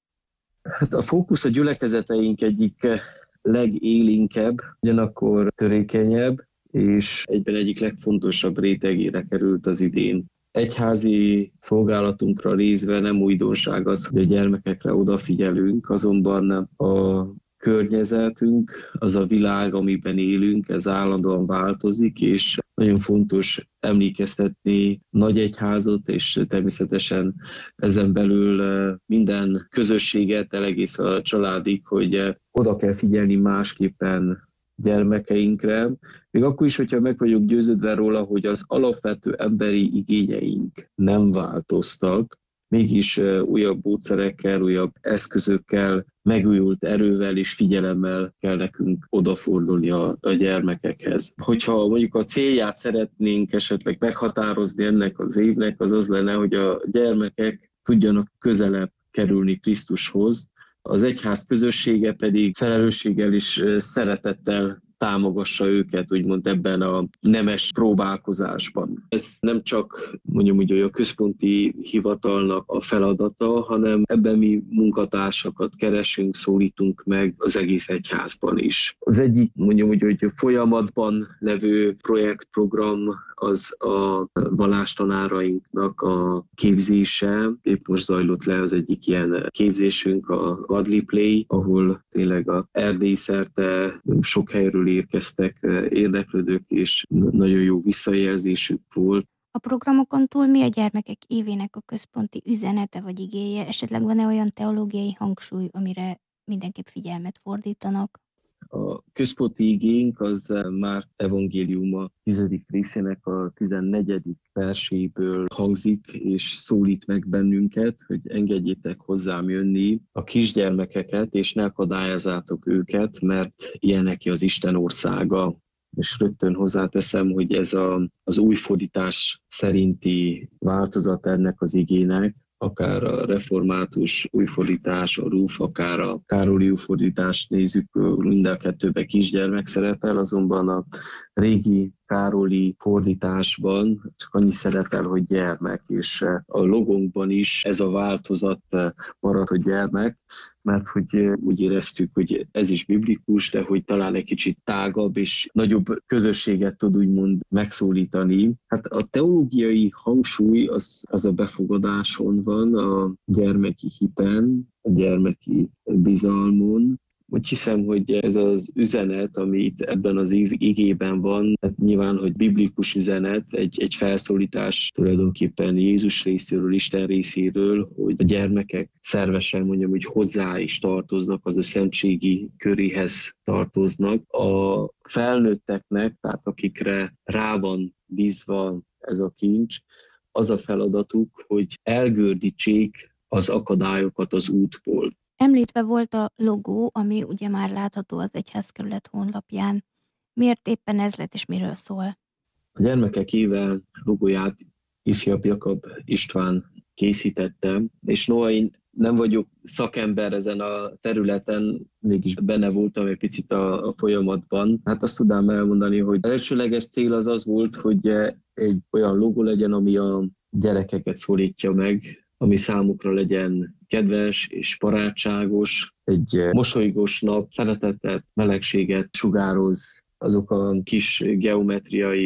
Speaker 8: Hát a fókusz a gyülekezeteink egyik legélénkebb, ugyanakkor törékenyebb, és egyben egyik legfontosabb rétegére került az idén. Egyházi szolgálatunkra nézve nem újdonság az, hogy a gyermekekre odafigyelünk, azonban a környezetünk, az a világ, amiben élünk, ez állandóan változik, és nagyon fontos emlékeztetni nagyegyházat, és természetesen ezen belül minden közösséget, egész a családig, hogy oda kell figyelni másképpen gyermekeinkre. Még akkor is, hogyha meg vagyok győződve róla, hogy az alapvető emberi igényeink nem változtak, mégis újabb módszerekkel, újabb eszközökkel, megújult erővel és figyelemmel kell nekünk odafordulni a, a gyermekekhez. Hogyha mondjuk a célját szeretnénk esetleg meghatározni ennek az évnek, az az lenne, hogy a gyermekek tudjanak közelebb kerülni Krisztushoz, az egyház közössége pedig felelősséggel és szeretettel támogassa őket, úgymond ebben a nemes próbálkozásban. Ez nem csak mondjuk úgy, hogy a központi hivatalnak a feladata, hanem ebben mi munkatársakat keresünk, szólítunk meg az egész egyházban is. Az egyik mondjuk úgy, hogy folyamatban levő projektprogram az a vallástanárainknak a képzése. Épp most zajlott le az egyik ilyen képzésünk, a Vadli Play, ahol tényleg a Erdély szerte sok helyről érkeztek érdeklődők, és nagyon jó visszajelzésük volt.
Speaker 11: A programokon túl mi a gyermekek évének a központi üzenete vagy igéje? Esetleg van-e olyan teológiai hangsúly, amire mindenképp figyelmet fordítanak?
Speaker 8: A központi igénk az már evangéliuma tizedik részének a tizennegyedik verséből hangzik, és szólít meg bennünket, hogy engedjétek hozzám jönni a kisgyermekeket, és ne akadályozátok őket, mert ilyeneké az Isten országa. És rögtön hozzáteszem, hogy ez a, az új fordítás szerinti változat ennek az igének, akár a református újfordítás, a rúf, akár a Károli újfordítást nézzük, mind a kettőben kisgyermek szerepel, azonban a régi Károli fordításban csak annyi szerepel, hogy gyermek, és a logónkban is ez a változat marad, hogy gyermek, mert hogy úgy éreztük, hogy ez is biblikus, de hogy talán egy kicsit tágabb és nagyobb közösséget tud úgymond megszólítani. Hát a teológiai hangsúly az, az a befogadáson van, a gyermeki hiten, a gyermeki bizalmon. Úgy hiszem, hogy ez az üzenet, amit ebben az igében van, hát nyilván, hogy biblikus üzenet, egy, egy felszólítás tulajdonképpen Jézus részéről, Isten részéről, hogy a gyermekek szervesen mondjam, hogy hozzá is tartoznak, az ő szentségi köréhez tartoznak. A felnőtteknek, tehát akikre rá van bízva ez a kincs, az a feladatuk, hogy elgördítsék az akadályokat az útból.
Speaker 11: Említve volt a logó, ami ugye már látható az egyházkerület honlapján. Miért éppen ez lett, és miről szól?
Speaker 8: A gyermekek éve logóját ifjabb Jakab István készítette, és noha én nem vagyok szakember ezen a területen, mégis benne voltam egy picit a, a folyamatban. Hát azt tudnám elmondani, hogy az elsőleges cél az az volt, hogy egy olyan logó legyen, ami a gyerekeket szólítja meg, ami számukra legyen kedves és barátságos, egy mosolygós nap, szeretetet, melegséget sugároz, azok a kis geometriai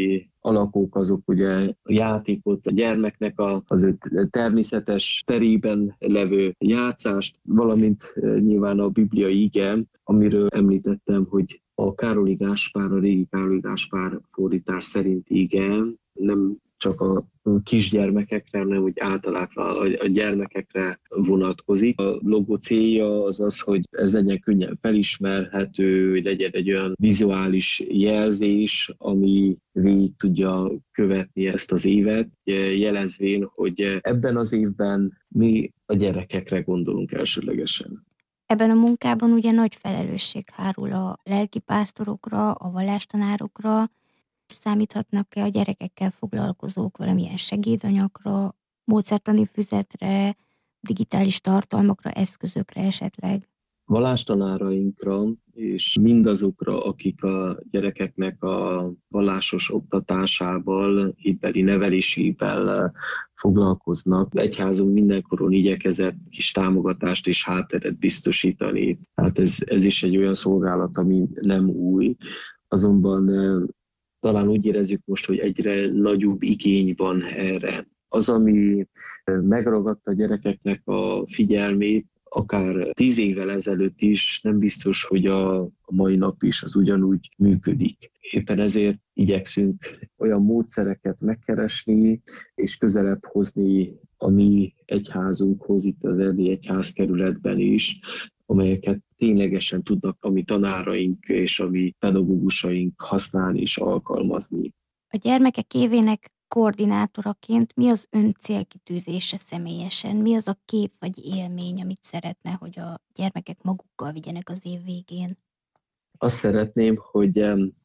Speaker 8: alakok azok ugye a játékot, a gyermeknek a, az ő természetes terében levő játszást, valamint nyilván a bibliai ige, amiről említettem, hogy a Károli Gáspár, a régi Károli Gáspár fordítás szerint ige nem csak a kisgyermekekre, hanem úgy általában a gyermekekre vonatkozik. A logó célja az az, hogy ez legyen könnyen felismerhető, hogy legyen egy olyan vizuális jelzés, ami végig tudja követni ezt az évet, jelezvén, hogy ebben az évben mi a gyerekekre gondolunk elsődlegesen.
Speaker 11: Ebben a munkában ugye nagy felelősség hárul a lelkipásztorokra, a vallástanárokra. Számíthatnak-e a gyerekekkel foglalkozók valamilyen segédanyagra, módszertani füzetre, digitális tartalmakra, eszközökre esetleg?
Speaker 8: Vallástanárainkra és mindazokra, akik a gyerekeknek a vallásos oktatásával, hitbeli nevelésével foglalkoznak. Egyházunk mindenkoron igyekezett kis támogatást és hátteret biztosítani. Hát ez, ez is egy olyan szolgálat, ami nem új, azonban talán úgy érezzük most, hogy egyre nagyobb igény van erre. Az, ami megragadta a gyerekeknek a figyelmét, akár tíz évvel ezelőtt is, nem biztos, hogy a mai nap is az ugyanúgy működik. Éppen ezért igyekszünk olyan módszereket megkeresni, és közelebb hozni a mi egyházunkhoz, itt az Erdélyi Egyházkerületben is, amelyeket ténylegesen tudnak a mi tanáraink és a mi pedagógusaink használni és alkalmazni.
Speaker 11: A gyermekek évének koordinátoraként mi az ön célkitűzése személyesen? Mi az a kép vagy élmény, amit szeretne, hogy a gyermekek magukkal vigyenek az év végén?
Speaker 8: Azt szeretném, hogy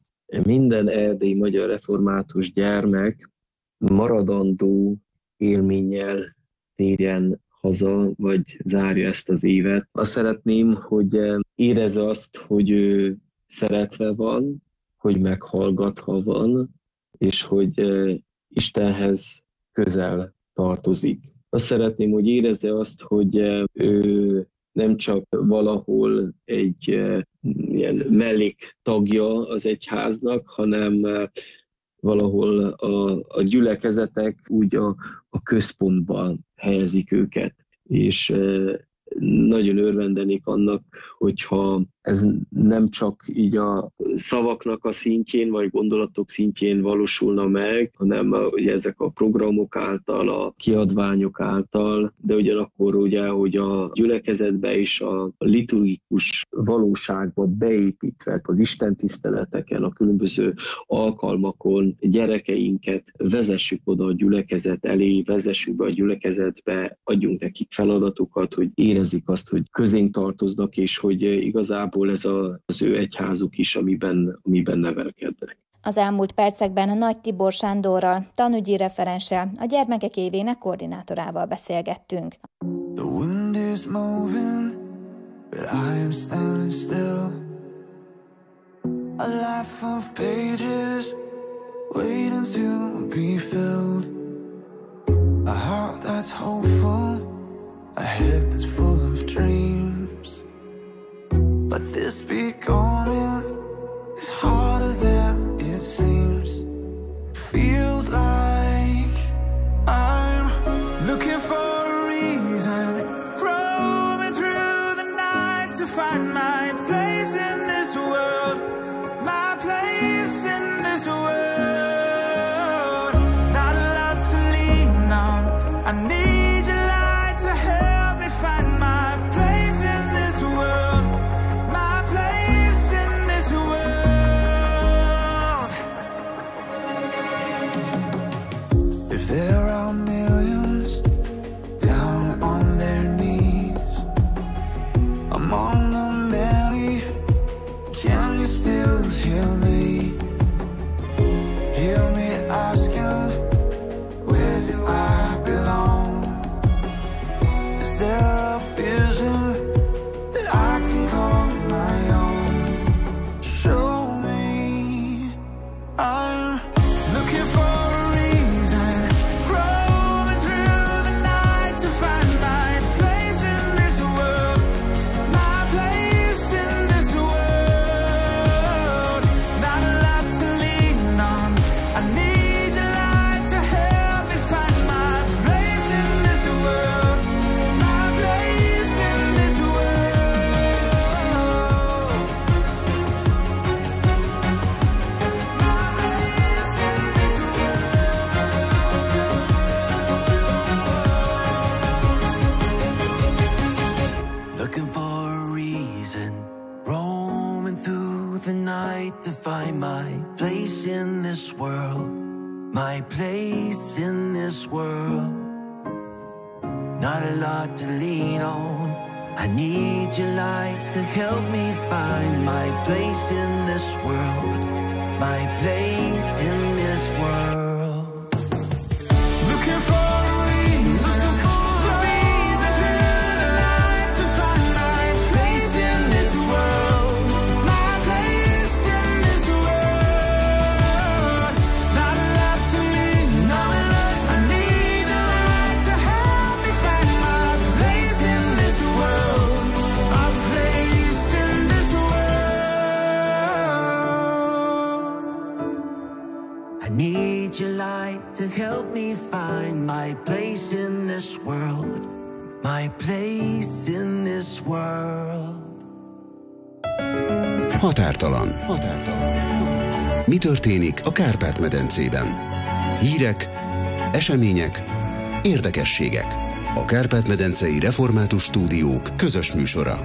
Speaker 8: minden erdélyi magyar református gyermek maradandó élménnyel térjen haza, vagy zárja ezt az évet. Azt szeretném, hogy érezze azt, hogy ő szeretve van, hogy meghallgatva van, és hogy Istenhez közel tartozik. Azt szeretném, hogy érezze azt, hogy ő nem csak valahol egy ilyen mellék tagja az egyháznak, hanem valahol a, a gyülekezetek úgy a, a központban helyezik őket. És nagyon örvendenék annak, hogyha ez nem csak így a szavaknak a szintjén, vagy gondolatok szintjén valósulna meg, hanem ugye ezek a programok által, a kiadványok által, de ugyanakkor ugye, hogy a gyülekezetbe és a liturgikus valóságba beépítve az istentiszteleteken, a különböző alkalmakon gyerekeinket vezessük oda a gyülekezet elé, vezessük be a gyülekezetbe, adjunk nekik feladatokat, hogy érezzék azt, hogy közénk tartoznak, és hogy igazából ez a, az ő egyházuk is, amiben, amiben nevelkednek.
Speaker 6: Az elmúlt percekben Nagy Tibor Sándorral, tanügyi referenssel, a gyermekek évének koordinátorával beszélgettünk.
Speaker 4: The wind is moving, but I am standing still. A life of pages waiting to be filled. A heart that's hopeful, a head that's full of dreams. But this becoming is harder than it seems. Feels like I'm looking for a reason, roaming through the night to find my place in this world, my place in this world. Not a lot to lean on, I need your light to help me find my place in this world. There are millions down on their knees among the many. Can you still hear me? Hear me asking, where do I belong? Is there a vision that I can call my own? Show me. I'm looking for a reason, roll to find my place in this world, my place in this world. Not a lot to lean on, I need your light to help me find my place in this world, my place in this world.
Speaker 5: Looking for a reason, for reason to the light to find my place in this world, my place in this world. Not a lot to me, not a lot. I need your light to help me find my place in this world, my place in this world.
Speaker 4: I need your light to help me find my place in this world, my place in this world.
Speaker 2: Határtalan. Határtalan. Mi történik a Kárpát-medencében? Hírek, események, érdekességek. A Kárpát-medencei Református Stúdiók közös műsora.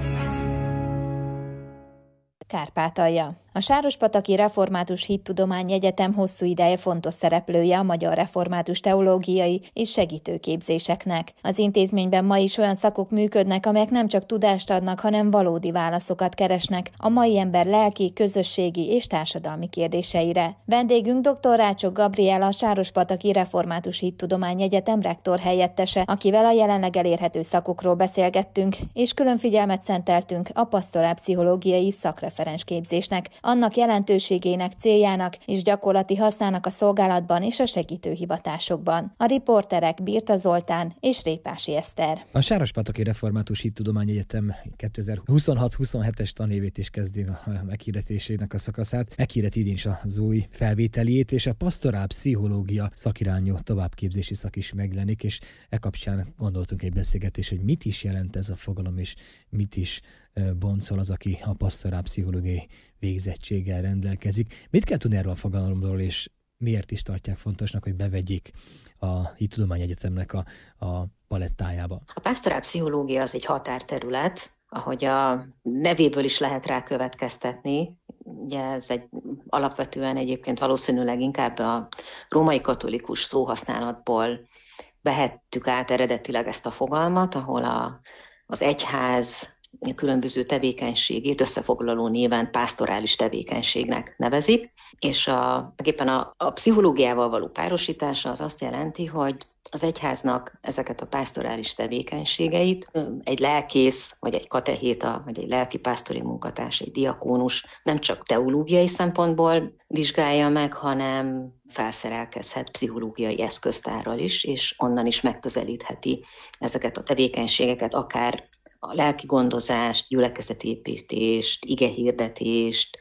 Speaker 6: Kárpátalja. A Sárospataki Református Hittudományegyetem hosszú ideje fontos szereplője a magyar református teológiai és segítőképzéseknek. Az intézményben ma is olyan szakok működnek, amelyek nem csak tudást adnak, hanem valódi válaszokat keresnek a mai ember lelki, közösségi és társadalmi kérdéseire. Vendégünk dr. Rácsok Gabriella, a Sárospataki Református Hittudományegyetem rektor helyettese, akivel a jelenleg elérhető szakokról beszélgettünk, és külön figyelmet szenteltünk a pasztorálpszichológiai szakreferens képzésnek, annak jelentőségének, céljának és gyakorlati hasznának a szolgálatban és a segítőhivatásokban. A riporterek Birta Zoltán és Répási Eszter.
Speaker 12: A Sárospataki Református Hittudományegyetem kétezer-huszonhat huszonhetes tanévét is kezdi a meghirdetésének a szakaszát. Meghirdeti idén is az új felvételiét, és a pasztorálpszichológia szakirányú továbbképzési szak is megjelenik, és e kapcsán gondoltunk egy beszélgetést, hogy mit is jelent ez a fogalom, és mit is boncol az, aki a pasztorálpszichológiai végzettséggel rendelkezik. Mit kell tudni erről a fogalomról, és miért is tartják fontosnak, hogy bevegyék a Hittudományegyetemnek a, a palettájába?
Speaker 9: A pasztorálpszichológia az egy határterület, ahogy a nevéből is lehet rá következtetni. Ugye ez egy alapvetően egyébként valószínűleg inkább a római katolikus szóhasználatból vehettük át eredetileg ezt a fogalmat, ahol a, az egyház különböző tevékenységét összefoglaló néven pásztorális tevékenységnek nevezik, és a, éppen a, a pszichológiával való párosítása az azt jelenti, hogy az egyháznak ezeket a pásztorális tevékenységeit egy lelkész, vagy egy katehéta, vagy egy lelkipásztori munkatárs, egy diakónus nem csak teológiai szempontból vizsgálja meg, hanem felszerelkezhet pszichológiai eszköztárral is, és onnan is megközelítheti ezeket a tevékenységeket, akár a lelki gondozást, gyülekezetépítést, igehirdetést,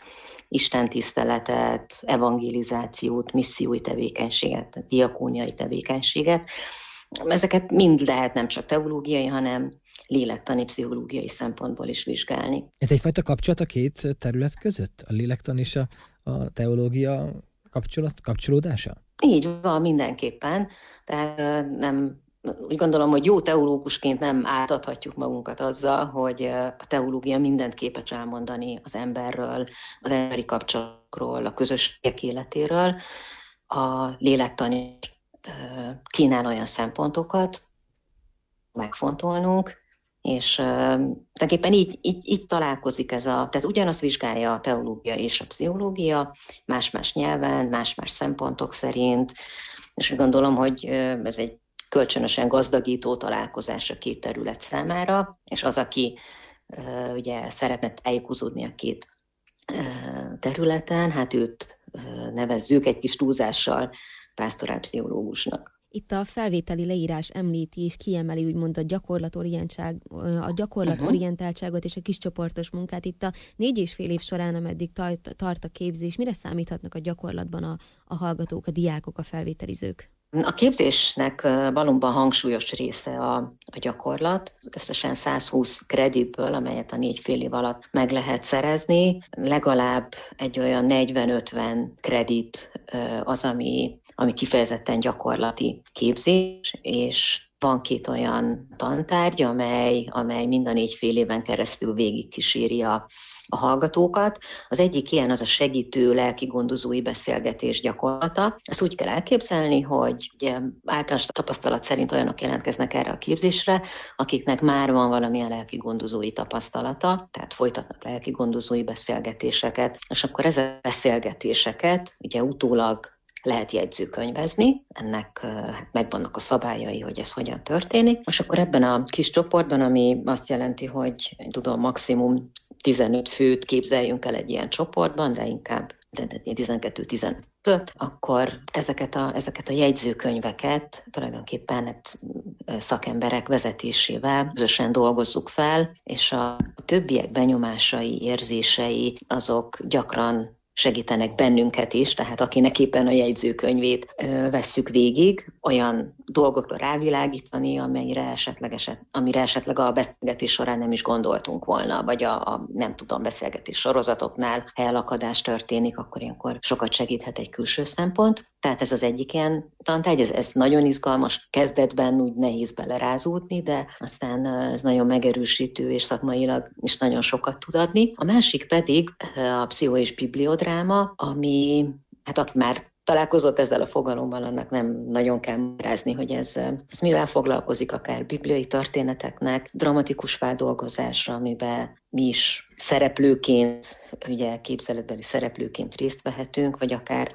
Speaker 9: istentiszteletet, evangelizációt, missziói tevékenységet, diakóniai tevékenységet. Ezeket mind lehet nem csak teológiai, hanem lélektani, pszichológiai szempontból is vizsgálni. Ez
Speaker 12: egyfajta kapcsolat a két terület között? A lélektan és a, a teológia kapcsolat, kapcsolódása?
Speaker 9: Így van, mindenképpen. Tehát nem... Úgy gondolom, hogy jó teológusként nem áltathatjuk magunkat azzal, hogy a teológia mindent képes elmondani az emberről, az emberi kapcsolatokról, a közösségek életéről. A lélektan kínál olyan szempontokat megfontolnunk, és tulajdonképpen így, így, így találkozik ez a, tehát ugyanazt vizsgálja a teológia és a pszichológia, más-más nyelven, más-más szempontok szerint, és úgy gondolom, hogy ez egy kölcsönösen gazdagító találkozás a két terület számára, és az, aki uh, ugye szeretne tájékozódni a két uh, területen, hát őt uh, nevezzük egy kis túlzással pásztorálpszichológusnak.
Speaker 13: Itt a felvételi leírás említi és kiemeli úgymond a gyakorlatorientáltság, a gyakorlatorientáltságot és a kiscsoportos munkát. Itt a négy és fél év során, ameddig tart, tart a képzés, mire számíthatnak a gyakorlatban a, a hallgatók, a diákok, a felvételizők?
Speaker 9: A képzésnek valóban hangsúlyos része a, a gyakorlat, összesen száz húsz kreditből, amelyet a négy fél év alatt meg lehet szerezni, legalább egy olyan negyven-ötven kredit az, ami, ami kifejezetten gyakorlati képzés, és van két olyan tantárgy, amely, amely mind a négy fél éven keresztül végigkíséri a, a hallgatókat. Az egyik ilyen az a segítő lelkigondozói beszélgetés gyakorlata. Ezt úgy kell elképzelni, hogy ugye, általános tapasztalat szerint olyanok jelentkeznek erre a képzésre, akiknek már van valamilyen lelkigondozói tapasztalata, tehát folytatnak lelkigondozói beszélgetéseket, és akkor ezek a beszélgetéseket ugye utólag lehet jegyzőkönyvezni, ennek hát megvannak a szabályai, hogy ez hogyan történik, és akkor ebben a kis csoportban, ami azt jelenti, hogy tudom, maximum tizenöt főt képzeljünk el egy ilyen csoportban, de inkább tizenkettő-tizenöt, akkor ezeket a, ezeket a jegyzőkönyveket tulajdonképpen hát, szakemberek vezetésével közösen dolgozzuk fel, és a többiek benyomásai, érzései, azok gyakran segítenek bennünket is, tehát akinek éppen a jegyzőkönyvét ö, vesszük végig, olyan dolgokra rávilágítani, amelyre esetleg, eset, amire esetleg a beszélgetés során nem is gondoltunk volna, vagy a, a nem tudom, beszélgetés sorozatoknál, ha elakadás történik, akkor ilyenkor sokat segíthet egy külső szempont. Tehát ez az egyik ilyen tantárgy, ez, ez nagyon izgalmas, kezdetben úgy nehéz belerázódni, de aztán ez nagyon megerősítő, és szakmailag is nagyon sokat tud adni. A másik pedig a pszicho- és bibliodráma, ami, hát aki már találkozott ezzel a fogalommal, annak nem nagyon kell magyarázni, hogy ez, ez mivel foglalkozik, akár bibliai történeteknek, dramatikus feldolgozásra, amiben mi is szereplőként, ugye képzeletbeli szereplőként részt vehetünk, vagy akár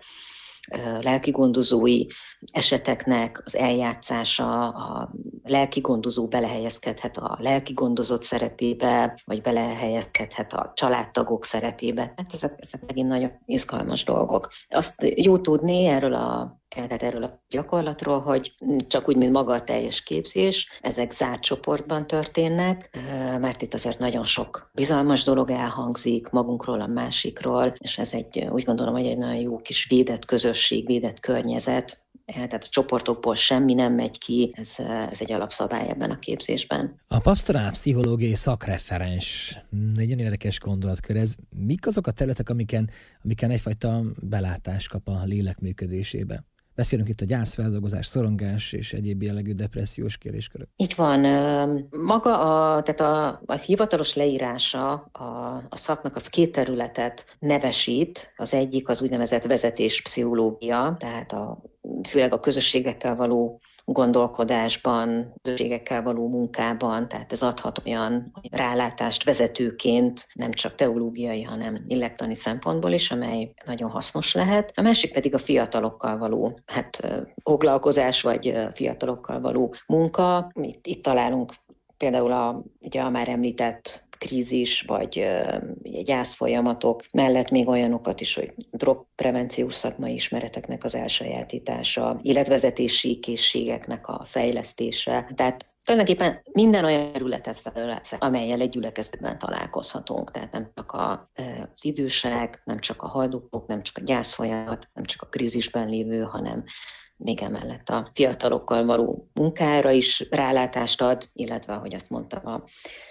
Speaker 9: lelkigondozói eseteknek az eljátszása, a lelkigondozó belehelyezkedhet a lelkigondozott szerepébe, vagy belehelyezkedhet a családtagok szerepébe. Hát ezek, ezek megint nagyon izgalmas dolgok. Azt jó tudni erről a tehát erről a gyakorlatról, hogy csak úgy, mint maga a teljes képzés, ezek zárt csoportban történnek, mert itt azért nagyon sok bizalmas dolog elhangzik magunkról, a másikról, és ez egy, úgy gondolom, hogy egy nagyon jó kis védett közösség, védett környezet, tehát a csoportokból semmi nem megy ki, ez, ez egy alapszabály ebben a képzésben.
Speaker 12: A pastorál pszichológiai szakreferens, egy érdekes gondolatkör, ez mik azok a területek, amiken, amiken egyfajta belátást kap a lélek működésébe? Beszélünk itt a gyászfeldolgozás, szorongás és egyéb jellegű depressziós kérdéskörök.
Speaker 9: Így van. Maga a, tehát a, a hivatalos leírása a, a szaknak az két területet nevesít. Az egyik az úgynevezett vezetéspszichológia, tehát a, főleg a közösségekkel való gondolkodásban, közösségekkel való munkában, tehát ez adhat olyan rálátást vezetőként, nem csak teológiai, hanem lélektani szempontból is, amely nagyon hasznos lehet. A másik pedig a fiatalokkal való hát, foglalkozás, vagy fiatalokkal való munka. Itt, itt találunk például a, ugye a már említett krízis, vagy ugye, gyászfolyamatok mellett még olyanokat is, hogy drogprevenciós szakmai ismereteknek az elsajátítása, életvezetési készségeknek a fejlesztése. Tehát tulajdonképpen minden olyan területet felölelsz, amellyel egy gyülekezetben találkozhatunk. Tehát nem csak a, az idősek, nem csak a haldoklók, nem csak a gyászfolyamat, nem csak a krízisben lévő, hanem még emellett a fiatalokkal való munkára is rálátást ad, illetve, ahogy azt mondtam, a,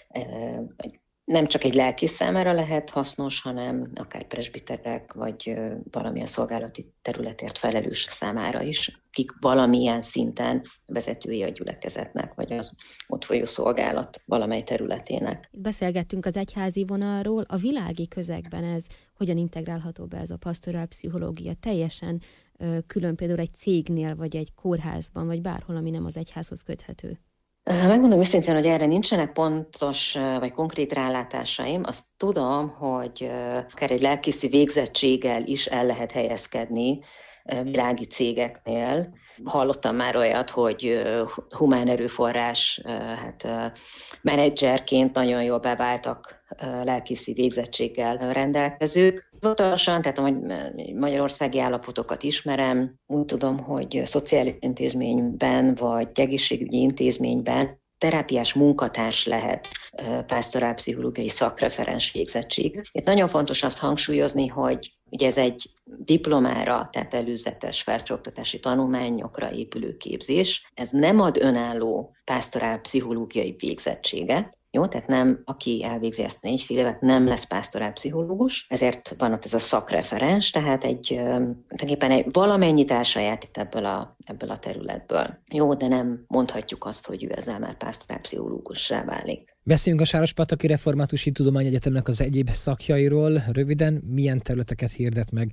Speaker 9: nem csak egy lelkész számára lehet hasznos, hanem akár presbiterek, vagy valamilyen szolgálati területért felelősek számára is, akik valamilyen szinten vezetői a gyülekezetnek, vagy az ott folyó szolgálat valamely területének.
Speaker 13: Beszélgettünk az egyházi vonalról, a világi közegben ez hogyan integrálható be ez a pastorál pszichológia? Teljesen külön például egy cégnél, vagy egy kórházban, vagy bárhol, ami nem az egyházhoz köthető?
Speaker 9: Megmondom őszintén, hogy erre nincsenek pontos vagy konkrét rálátásaim. Azt tudom, hogy akár egy lelkészi végzettséggel is el lehet helyezkedni világi cégeknél. Hallottam már olyat, hogy humán erőforrás hát, menedzserként nagyon jól beváltak lelkészi végzettséggel rendelkezők. Hivatalosan, tehát a magyarországi állapotokat ismerem, úgy tudom, hogy szociális intézményben vagy egészségügyi intézményben terápiás munkatárs lehet pásztorálpszichológiai szakreferens végzettség. Itt nagyon fontos azt hangsúlyozni, hogy ugye ez egy diplomára, tehát előzetes felsőoktatási tanulmányokra épülő képzés. Ez nem ad önálló pásztorálpszichológiai végzettséget, Jó, tehát nem, aki elvégzi ezt a négy fél évet, nem lesz pásztorálpszichológus, ezért van ott ez a szakreferens, tehát egy, tulajdonképpen egy valamennyit elsajátít ebből a, ebből a területből. Jó, de nem mondhatjuk azt, hogy ő ezzel már pásztorálpszichológussá válik.
Speaker 12: Beszéljünk a Sárospataki Református Hittudományegyetemnek az egyéb szakjairól. Röviden, milyen területeket hirdet meg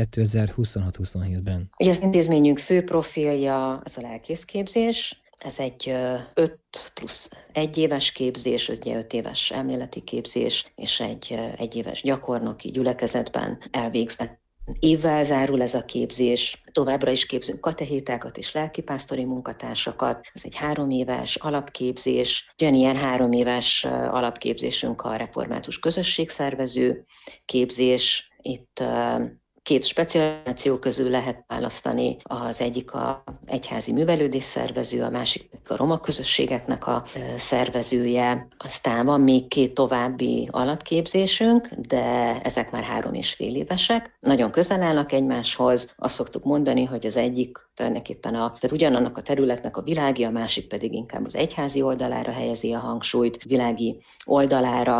Speaker 12: kétezer-huszonhat-huszonhétben?
Speaker 9: Ugye az intézményünk fő profilja az a lelkészképzés. Ez egy öt plusz egy éves képzés, ugye öt éves elméleti képzés, és egy egyéves gyakornoki gyülekezetben elvégzett évvel zárul ez a képzés. Továbbra is képzünk katehétákat és lelkipásztori munkatársakat. Ez egy három éves alapképzés. Ugyanilyen három éves alapképzésünk a református közösségszervező képzés. Itt két specializáció közül lehet választani, az egyik a egyházi művelődés szervező, a másik a roma közösségeknek a szervezője. Aztán van még két további alapképzésünk, de ezek már három és fél évesek. Nagyon közel állnak egymáshoz. Azt szoktuk mondani, hogy az egyik tulajdonképpen a, tehát ugyanannak a területnek a világi, a másik pedig inkább az egyházi oldalára helyezi a hangsúlyt, világi oldalára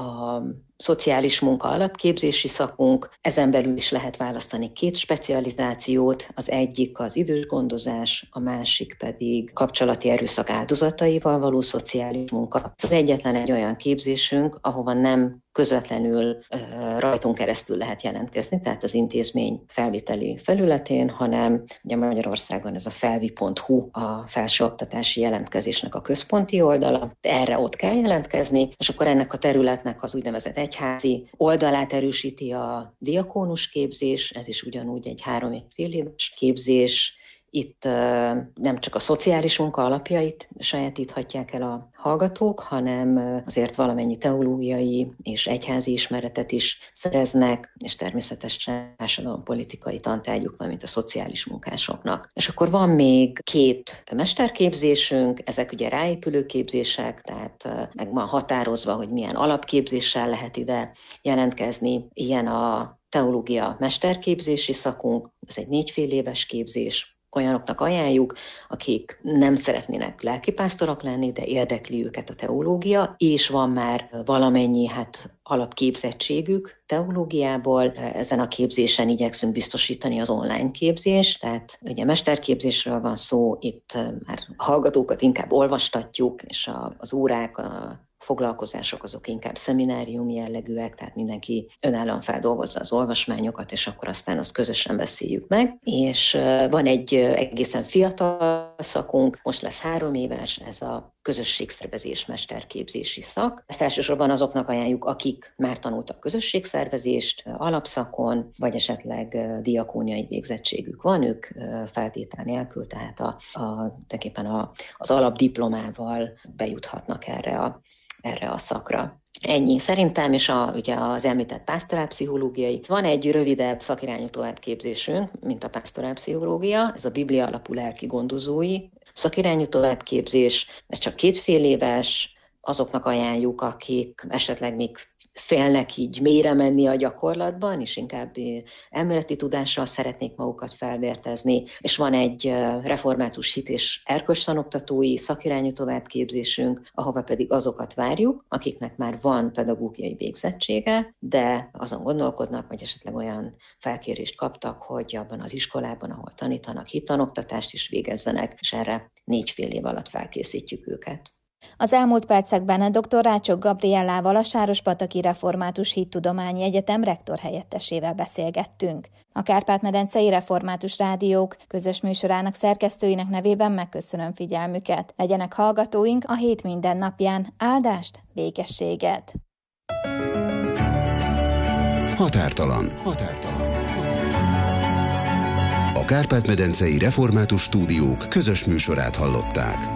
Speaker 9: a szociális munka alapképzési szakunk, ezen belül is lehet választani két specializációt, az egyik az idősgondozás, a másik pedig kapcsolati erőszak áldozataival való szociális munka. Ez egyetlen egy olyan képzésünk, ahova nem közvetlenül uh, rajtunk keresztül lehet jelentkezni, tehát az intézmény felvételi felületén, hanem ugye Magyarországon ez a felvi pont hu a felsőoktatási jelentkezésnek a központi oldala, erre ott kell jelentkezni, és akkor ennek a területnek az úgynevezett egyházi oldalát erősíti a diakónus képzés, ez is ugyanúgy egy három és fél éves képzés. Itt nem csak a szociális munka alapjait sajátíthatják el a hallgatók, hanem azért valamennyi teológiai és egyházi ismeretet is szereznek, és természetesen társadalompolitikai tantárgyuk van, mint a szociális munkásoknak. És akkor van még két mesterképzésünk, ezek ugye ráépülő képzések, tehát meg van határozva, hogy milyen alapképzéssel lehet ide jelentkezni. Ilyen a teológia mesterképzési szakunk, ez egy négyfél éves képzés. Olyanoknak ajánljuk, akik nem szeretnének lelkipásztorok lenni, de érdekli őket a teológia, és van már valamennyi hát alapképzettségük teológiából. Ezen a képzésen igyekszünk biztosítani az online képzést, tehát ugye mesterképzésről van szó, itt már a hallgatókat inkább olvastatjuk, és az órák, a foglalkozások azok inkább szeminárium jellegűek, tehát mindenki önállóan feldolgozza az olvasmányokat, és akkor aztán azt közösen beszéljük meg. És van egy egészen fiatal szakunk, most lesz három éves, ez a közösségszervezés mesterképzési szak. Ezt elsősorban azoknak ajánljuk, akik már tanultak közösségszervezést alapszakon, vagy esetleg diakóniai végzettségük van, ők feltétel nélkül, tehát a, a, a, az alapdiplomával bejuthatnak erre a erre a szakra. Ennyi szerintem, és a, ugye az említett pásztorálpszichológiai. Van egy rövidebb szakirányú továbbképzésünk, mint a pásztorálpszichológia, ez a Biblia alapú lelki gondozói szakirányú továbbképzés, ez csak két fél éves, azoknak ajánljuk, akik esetleg még félnek így mélyre menni a gyakorlatban, és inkább elméleti tudással szeretnék magukat felvértezni. És van egy református hit és erkölcstanoktatói szakirányú továbbképzésünk, ahova pedig azokat várjuk, akiknek már van pedagógiai végzettsége, de azon gondolkodnak, vagy esetleg olyan felkérést kaptak, hogy abban az iskolában, ahol tanítanak, hittanoktatást is végezzenek, és erre négy fél év alatt felkészítjük őket.
Speaker 6: Az elmúlt percekben dr. Rácsok Gabriellával, a Sárospataki Református Hittudományi Egyetem rektor helyettesével beszélgettünk. A Kárpát-medencei Református Rádiók közös műsorának szerkesztőinek nevében megköszönöm figyelmüket. Legyenek hallgatóink a hét minden napján. Áldást, békességet!
Speaker 2: Határtalan. Határtalan. A Kárpát-medencei Református Stúdiók közös műsorát hallották.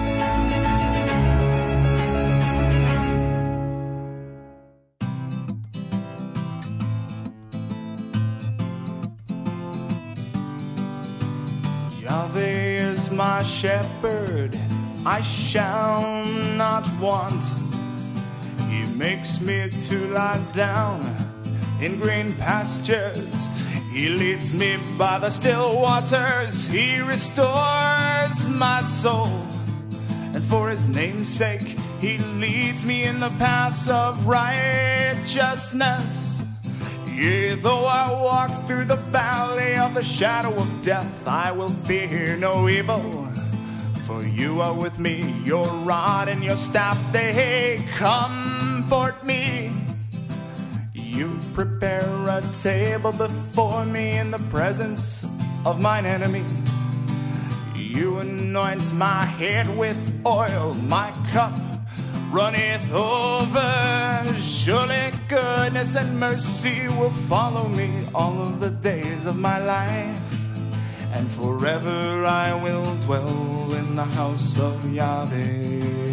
Speaker 14: Yahweh is my shepherd, I shall not want. He makes me to lie down in green pastures. He leads me by the still waters. He restores my soul. And for his name's sake, He leads me in the paths of righteousness. Yea, though I walk through the valley of the shadow of death, I will fear no evil, for you are with me. Your rod and your staff, they comfort me. You prepare a table before me in the presence of mine enemies. You anoint my head with oil, my cup runneth over. Surely goodness and mercy will follow me all of the days of my life, and forever I will dwell in the house of Yahweh.